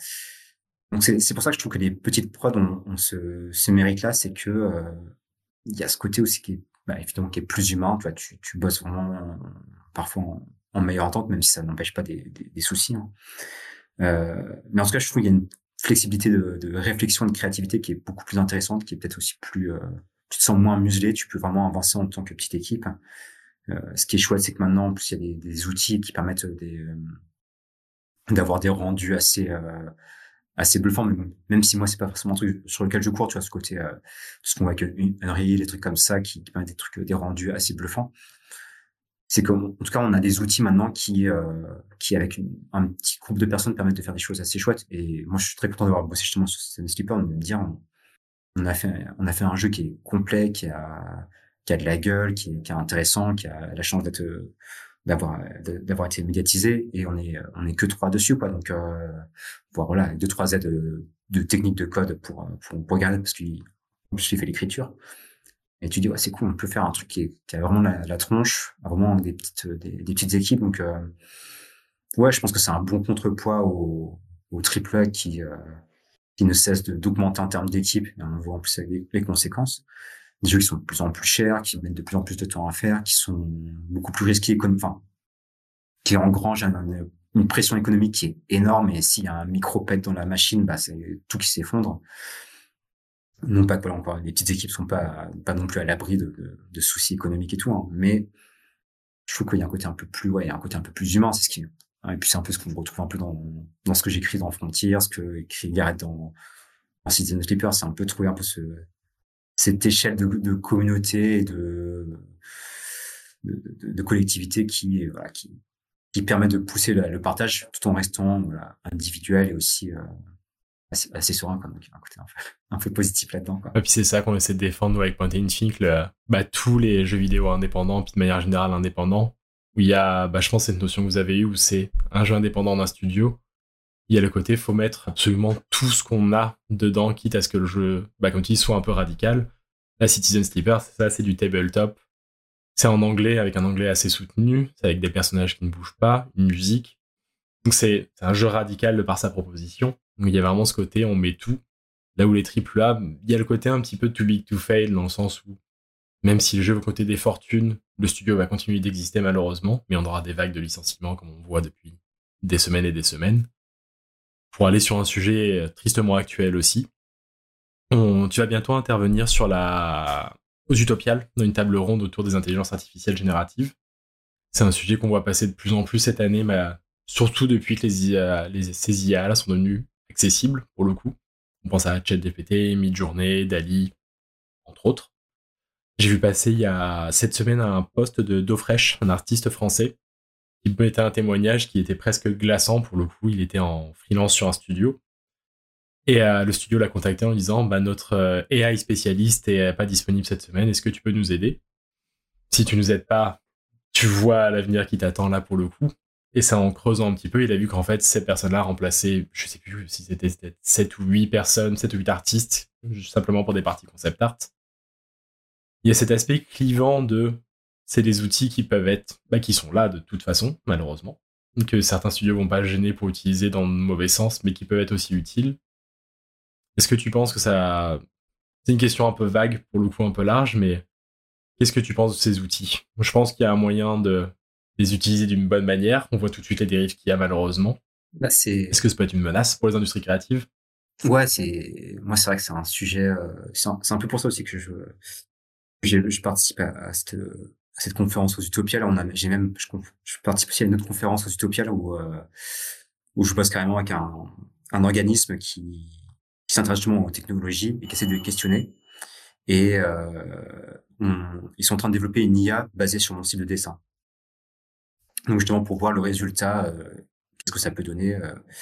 c'est pour ça que je trouve que les petites prods ont ce mérite-là, c'est que il y a ce côté aussi qui est évidemment qui est plus humain, tu vois. Tu bosses vraiment parfois en meilleure entente, même si ça n'empêche pas des soucis, hein. Mais en tout cas, je trouve qu'il y a une flexibilité de réflexion, de créativité qui est beaucoup plus intéressante, qui est peut-être aussi plus tu te sens moins muselé, tu peux vraiment avancer en tant que petite équipe. Ce qui est chouette, c'est que maintenant, en plus, il y a des outils qui permettent d'avoir des rendus assez bluffants, même si moi, c'est pas forcément un truc sur lequel je cours, tu vois, ce côté, tout ce qu'on voit avec Unreal, les trucs comme ça, qui permettent des rendus assez bluffants. C'est qu'en tout cas, on a des outils maintenant qui avec un petit groupe de personnes, permettent de faire des choses assez chouettes. Et moi, je suis très content d'avoir bossé justement sur Sunny Slipper, de me dire, on a fait un jeu qui est complet, qui a de la gueule, qui est intéressant, qui a la chance d'avoir été médiatisé, et on est que 3 dessus, quoi. Donc voilà, 2-3 aides de techniques de code pour regarder, parce qu'il fait l'écriture. Et tu dis, ouais, c'est cool, on peut faire un truc qui a vraiment la tronche, vraiment des petites équipes. Donc ouais, je pense que c'est un bon contrepoids au AAA qui ne cesse d'augmenter en termes d'équipe. Et on voit en plus avec les conséquences. Des jeux qui sont de plus en plus chers, qui mettent de plus en plus de temps à faire, qui sont beaucoup plus risqués, qui engrangent une pression économique qui est énorme. Et s'il y a un micro-pet dans la machine, c'est tout qui s'effondre. Non pas que les petites équipes sont pas non plus à l'abri de soucis économiques et tout, hein, mais je trouve qu'il y a un côté un peu plus, il y a un côté un peu plus humain, c'est ce qui, et puis c'est un peu ce qu'on retrouve un peu dans ce que j'écris dans Frontier, ce que écrit Garrett dans Citizen Sleeper, c'est un peu trouver un peu cette échelle de communauté et de collectivité qui permet de pousser le partage tout en restant individuel et aussi assez serein, quoi. Donc il y a un côté un peu positif là-dedans, quoi. Et puis c'est ça qu'on essaie de défendre, nous, avec Point & Think, tous les jeux vidéo indépendants, puis de manière générale indépendants, où il y a, je pense, cette notion que vous avez eue, où c'est un jeu indépendant d'un studio. Il y a le côté, faut mettre absolument tout ce qu'on a dedans, quitte à ce que le jeu, comme tu dis, soit un peu radical. La Citizen Sleeper, c'est ça, c'est du tabletop. C'est en anglais, avec un anglais assez soutenu, c'est avec des personnages qui ne bougent pas, une musique. Donc c'est un jeu radical de par sa proposition. Donc il y a vraiment ce côté, on met tout. Là où les AAA, il y a le côté un petit peu too big to fail, dans le sens où même si le jeu va coûter des fortunes, le studio va continuer d'exister malheureusement, mais on aura des vagues de licenciements comme on voit depuis des semaines et des semaines. Pour aller sur un sujet tristement actuel aussi, tu vas bientôt intervenir sur aux Utopiales, dans une table ronde autour des intelligences artificielles génératives. C'est un sujet qu'on voit passer de plus en plus cette année, mais surtout depuis que ces IA là sont devenus accessibles pour le coup. On pense à ChatGPT, Midjourney, DALL-E, entre autres. J'ai vu passer il y a cette semaine un post de DoFresh, un artiste français, qui mettait un témoignage qui était presque glaçant pour le coup. Il était en freelance sur un studio. Et le studio l'a contacté en disant notre AI spécialiste est pas disponible cette semaine, est-ce que tu peux nous aider? Si tu nous aides pas, tu vois l'avenir qui t'attend là pour le coup. Et ça, en creusant un petit peu, il a vu qu'en fait, cette personne-là remplaçait, je sais plus si c'était 7 ou 8 personnes, 7 ou 8 artistes, simplement pour des parties concept art. Il y a cet aspect clivant c'est des outils qui peuvent être, qui sont là de toute façon, malheureusement, que certains studios vont pas gêner pour utiliser dans le mauvais sens, mais qui peuvent être aussi utiles. Est-ce que tu penses que c'est une question un peu vague, pour le coup un peu large, mais qu'est-ce que tu penses de ces outils? Je pense qu'il y a un moyen de les utiliser d'une bonne manière. On voit tout de suite les dérives qu'il y a malheureusement. Bah, Est-ce que ça peut être une menace pour les industries créatives? ouais, moi, c'est vrai que c'est un sujet, c'est un peu pour ça aussi que je participe à cette conférence aux Utopiales. Je participe aussi à une autre conférence aux Utopiales où je bosse carrément avec un organisme qui s'intéresse justement aux technologies et qui essaie de les questionner. Et ils sont en train de développer une IA basée sur mon style de dessin. Donc justement pour voir le résultat, qu'est-ce que ça peut donner.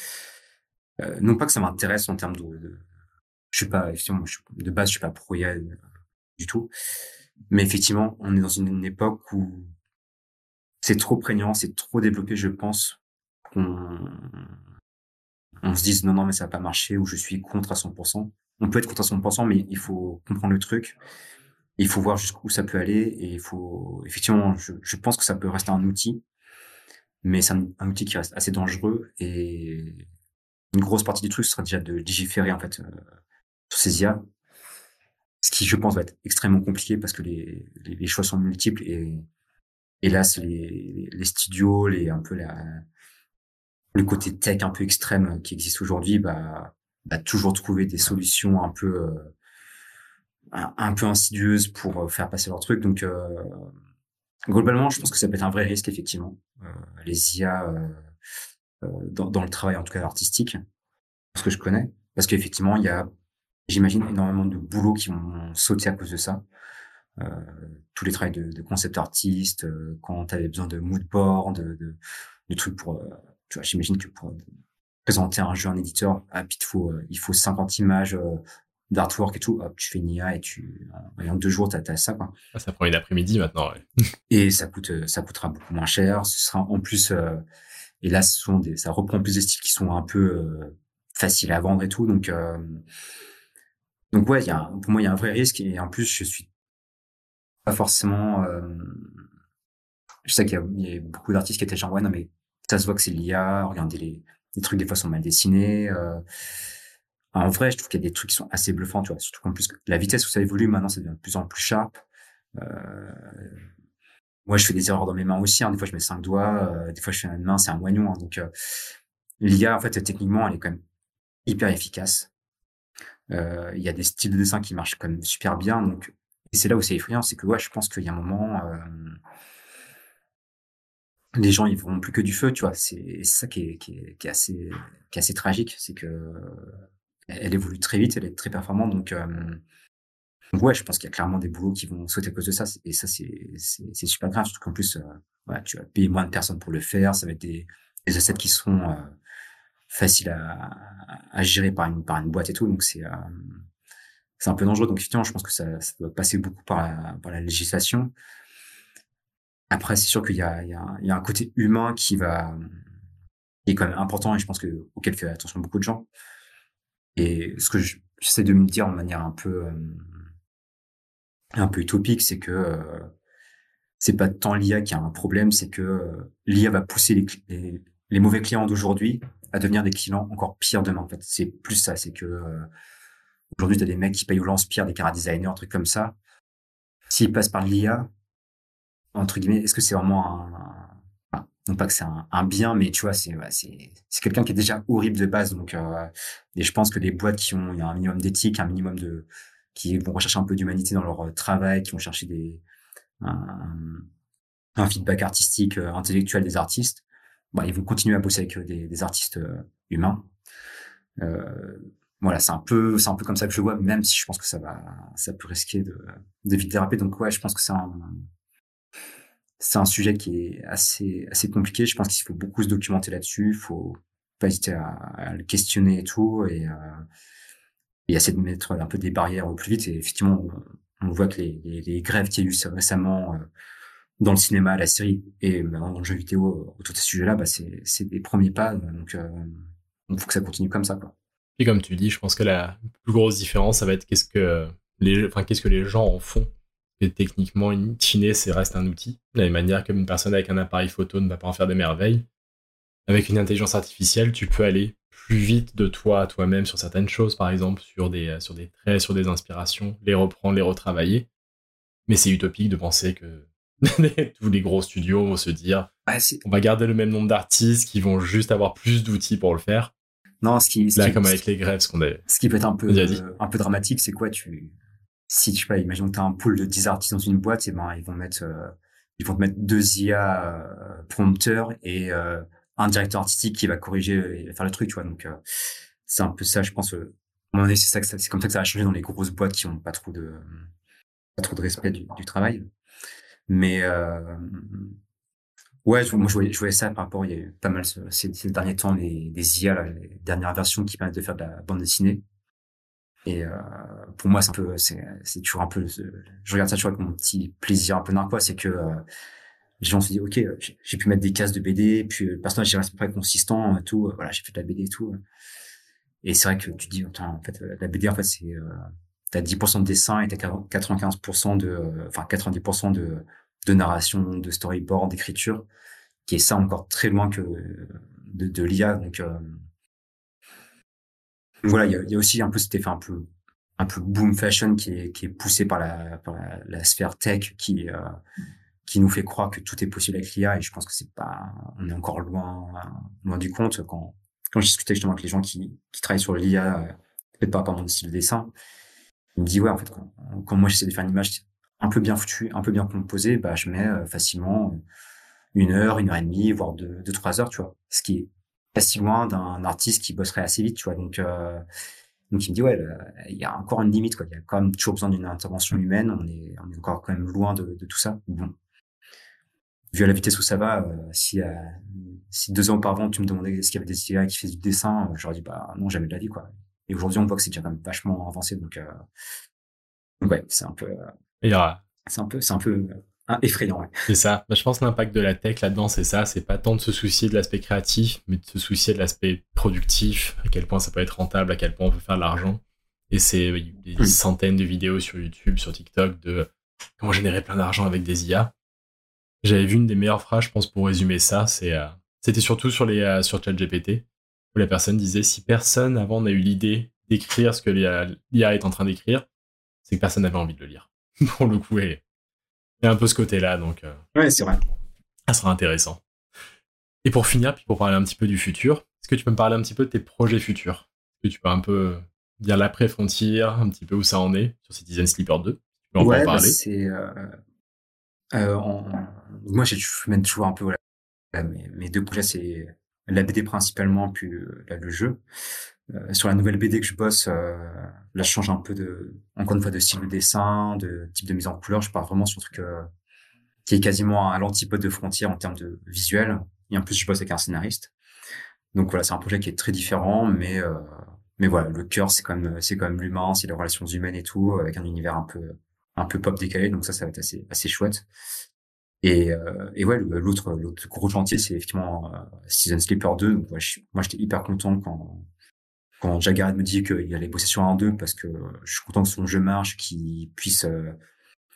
Non pas que ça m'intéresse en termes je suis pas effectivement, de base je suis pas pro IA du tout, mais effectivement on est dans une époque où c'est trop prégnant, c'est trop développé, je pense, qu'on on se dise non non mais ça va pas marcher ou je suis contre à 100%. On peut être contre à 100%, mais il faut comprendre le truc. Il faut voir jusqu'où ça peut aller et il faut effectivement, je pense que ça peut rester un outil, mais c'est un outil qui reste assez dangereux et une grosse partie du truc sera déjà de légiférer en fait sur ces IA, ce qui je pense va être extrêmement compliqué parce que les choix sont multiples et hélas les studios, un peu le côté tech un peu extrême qui existe aujourd'hui, bah toujours trouver des solutions un peu insidieuses pour faire passer leur truc. Donc globalement, je pense que ça peut être un vrai risque effectivement, les IA dans le travail en tout cas artistique, ce que je connais, parce qu'effectivement j'imagine énormément de boulots qui vont sauter à cause de ça. Euh, tous les travails de concept artiste, quand tu avais besoin de mood board, de trucs pour, tu vois, j'imagine que pour présenter un jeu à un éditeur, il faut 50 images d'artwork et tout, hop, tu fais une IA et en 2 jours, t'as ça, quoi. Ah, ça prend une après-midi maintenant, ouais. Et ça coûtera beaucoup moins cher. Ce sera en plus, et là, ça reprend plus des styles qui sont un peu faciles à vendre et tout. Donc ouais, pour moi, il y a un vrai risque. Et en plus, je suis pas forcément. Je sais qu'il y a beaucoup d'artistes qui étaient genre ouais, non mais ça se voit que c'est l'IA. Regardez les trucs des fois sont mal dessinés. En vrai, je trouve qu'il y a des trucs qui sont assez bluffants, tu vois. Surtout qu'en plus la vitesse où ça évolue maintenant, ça devient de plus en plus sharp. Euh, Moi, je fais des erreurs dans mes mains aussi. Hein. Des fois, je mets 5 doigts. Des fois, je fais une main, c'est un moignon. Hein. Donc, l'IA, en fait, techniquement, elle est quand même hyper efficace. Il y a des styles de dessin qui marchent quand même super bien. Donc, et c'est là où c'est effrayant, c'est que ouais, je pense qu'il y a un moment, les gens ils verront plus que du feu, tu vois. C'est ça qui est assez tragique, c'est que elle évolue très vite, elle est très performante. Donc ouais, je pense qu'il y a clairement des boulots qui vont sauter à cause de ça. Et ça, c'est super grave. Surtout qu'en plus, ouais, tu vas payer moins de personnes pour le faire. Ça va être des assets qui seront faciles à gérer par une boîte et tout. Donc c'est un peu dangereux. Donc effectivement, je pense que ça doit passer beaucoup par la législation. Après, c'est sûr qu'il y a un côté humain qui est quand même important et je pense auquel fait attention beaucoup de gens. Et ce que j'essaie de me dire de manière un peu un peu utopique, c'est que c'est pas tant l'IA qui a un problème, c'est que l'IA va pousser les mauvais clients d'aujourd'hui à devenir des clients encore pires demain. En fait, c'est plus ça, c'est que aujourd'hui t'as des mecs qui payent au lance-pierre, des cara designers, un truc comme ça. S'ils passent par l'IA, entre guillemets, est-ce que c'est vraiment non pas que c'est un bien, mais tu vois, c'est quelqu'un qui est déjà horrible de base. Donc, et je pense que les boîtes qui ont un minimum d'éthique, un minimum qui vont rechercher un peu d'humanité dans leur travail, qui vont chercher un, un feedback artistique, intellectuel des artistes, bah, ils vont continuer à bosser avec des artistes humains. Euh, voilà, c'est un peu comme ça que je le vois, même si je pense que ça peut risquer de vite déraper. Donc ouais, je pense que c'est un sujet qui est assez compliqué. Je pense qu'il faut beaucoup se documenter là-dessus. Il faut pas hésiter à le questionner et tout, et essayer de mettre un peu des barrières au plus vite. Et effectivement, on voit que les grèves qu'il y a eu récemment dans le cinéma, la série et maintenant dans le jeu vidéo autour de ces sujets-là, bah c'est des premiers pas. Donc, il faut que ça continue comme ça, quoi. Et comme tu dis, je pense que la plus grosse différence, ça va être qu'est-ce que les gens en font. Et techniquement, in fine, c'est reste un outil. De la même manière, comme une personne avec un appareil photo ne va pas en faire des merveilles, avec une intelligence artificielle, tu peux aller plus vite de toi à toi-même sur certaines choses, par exemple, sur des traits, sur des inspirations, les reprendre, les retravailler. Mais c'est utopique de penser que tous les gros studios vont se dire Ouais, on va garder le même nombre d'artistes qui vont juste avoir plus d'outils pour le faire. non, Là, comme avec les grèves, ce qui peut être dit. un peu dramatique, c'est quoi, si tu sais pas, imagine que t'as un pool de 10 artistes dans une boîte, et ben, ils vont te mettre 2 IA, prompteurs et, un directeur artistique qui va corriger et faire le truc, tu vois. Donc, c'est un peu ça, je pense, à un moment donné, c'est comme ça que ça va changer dans les grosses boîtes qui ont pas trop de respect du travail. Mais, ouais, je voyais ça par rapport, il y a eu pas mal ces derniers temps, des IA, là, les dernières versions qui permettent de faire de la bande dessinée. Et pour moi, c'est toujours un peu, je regarde ça toujours avec mon petit plaisir un peu narquois, c'est que les gens se disent, ok, j'ai pu mettre des cases de BD, puis le personnage il reste à peu près consistant, tout, voilà, j'ai fait de la BD et tout. Et c'est vrai que tu te dis, attends, en fait, la BD, en fait, t'as 10% de dessin et t'as 95% enfin 90% de narration, de storyboard, d'écriture, qui est ça encore très loin que de l'IA. Donc voilà, il y a aussi un peu cet effet un peu boom fashion qui est poussé par la sphère tech qui nous fait croire que tout est possible avec l'IA, et je pense que c'est pas, on est encore loin du compte. Quand je discutais justement avec les gens qui travaillent sur l'IA, peut-être pas par mon style de dessin, ils me disent ouais, en fait, quand moi j'essaie de faire une image un peu bien foutue, un peu bien composée, bah je mets facilement 1 heure et demie, voire 3 heures, tu vois, ce qui est pas si loin d'un artiste qui bosserait assez vite, tu vois. Donc il me dit ouais, il y a encore une limite, quoi. Il y a quand même toujours besoin d'une intervention humaine. On est encore quand même loin de tout ça. Bon, vu à la vitesse où ça va, si 2 ans auparavant tu me demandais est-ce qu'il y avait des IA qui faisaient du dessin, j'aurais dit bah non, jamais de la vie, quoi. Et aujourd'hui on voit que c'est déjà quand même vachement avancé. Donc ouais, Il y aura. c'est un peu effrayant, ouais. C'est ça. Bah, je pense que l'impact de la tech là-dedans, c'est ça. C'est pas tant de se soucier de l'aspect créatif, mais de se soucier de l'aspect productif, à quel point ça peut être rentable, à quel point on peut faire de l'argent. Et c'est des centaines de vidéos sur YouTube, sur TikTok de comment générer plein d'argent avec des IA. J'avais vu une des meilleures phrases, je pense, pour résumer ça. C'était surtout sur ChatGPT, où la personne disait si personne avant n'a eu l'idée d'écrire ce que l'IA est en train d'écrire, c'est que personne n'avait envie de le lire. Pour le coup, il y a un peu ce côté-là, donc Ouais, c'est vrai. ça sera intéressant. Et pour finir, puis pour parler un petit peu du futur, est-ce que tu peux me parler un petit peu de tes projets futurs? Est-ce que tu peux un peu dire l'après-Frontier, un petit peu où ça en est, sur Citizen Sleeper 2? Tu peux encore en Ouais, bah parler? moi je mène toujours un peu, voilà, mes 2 projets, c'est la BD principalement, puis là, le jeu. Sur la nouvelle BD que je bosse, là, je change un peu encore une fois, de style de dessin, de type de mise en couleur. Je pars vraiment sur un truc qui est quasiment à l'antipode de Frontier en termes de visuel. Et en plus, je bosse avec un scénariste. Donc voilà, c'est un projet qui est très différent, mais voilà, le cœur, c'est quand même l'humain, c'est les relations humaines et tout, avec un univers un peu pop décalé. Donc ça va être assez chouette. Et ouais, l'autre gros chantier, c'est effectivement Season Sleeper 2. Donc, ouais, moi, j'étais hyper content quand Jack Garrett me dit qu'il allait bosser sur un 2, parce que je suis content que son jeu marche, qu'il puisse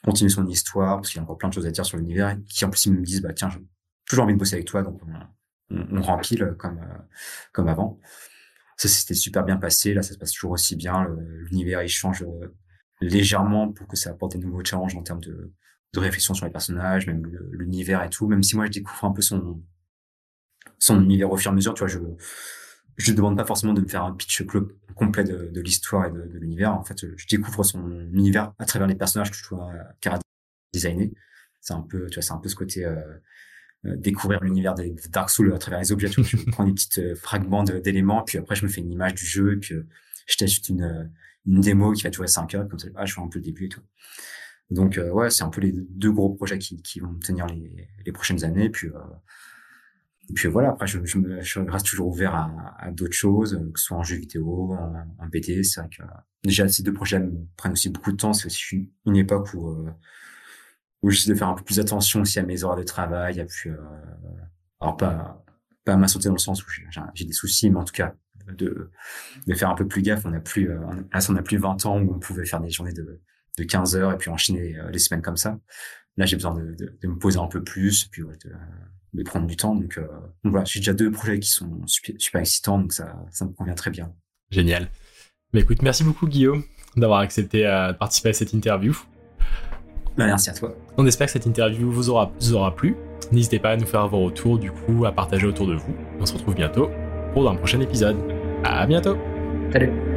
continuer son histoire, parce qu'il y a encore plein de choses à dire sur l'univers, et qui en plus ils me disent, bah tiens, j'ai toujours envie de bosser avec toi, donc on rempile comme avant. Ça s'était super bien passé, là ça se passe toujours aussi bien, l'univers il change légèrement pour que ça apporte des nouveaux challenges en termes de réflexion sur les personnages, même l'univers et tout, même si moi je découvre un peu son univers au fur et à mesure, tu vois, je ne demande pas forcément de me faire un pitch complet de l'histoire et de l'univers. En fait, je découvre son univers à travers les personnages que je dois designer. C'est un peu, tu vois, c'est un peu ce côté découvrir l'univers de Dark Souls à travers les objets. Tu vois, je prends des petites fragments d'éléments, puis après je me fais une image du jeu, et puis je t'ajoute une démo qui va durer 5 heures, comme ça, je vois un peu le début et tout. Donc ouais, c'est un peu les deux gros projets qui vont me tenir les prochaines années. Et puis voilà, après je reste toujours ouvert à d'autres choses, que ce soit en jeu vidéo, en BD. C'est vrai que déjà ces deux projets me prennent aussi beaucoup de temps. C'est aussi une époque où j'essaie de faire un peu plus attention aussi à mes horaires de travail, et puis alors pas à ma santé dans le sens où j'ai des soucis, mais en tout cas de faire un peu plus gaffe. On n'a plus 20 ans où on pouvait faire des journées de 15 heures et puis enchaîner les semaines comme ça. Là, j'ai besoin de me poser un peu plus, et puis ouais, de prendre du temps. Donc voilà, j'ai déjà deux projets qui sont super excitants, donc ça me convient très bien. Génial. Mais écoute, merci beaucoup Guillaume d'avoir accepté de participer à cette interview. Merci à toi. On espère que cette interview vous aura plu. N'hésitez pas à nous faire vos retours, du coup, à partager autour de vous. On se retrouve bientôt pour un prochain épisode. À bientôt. Salut.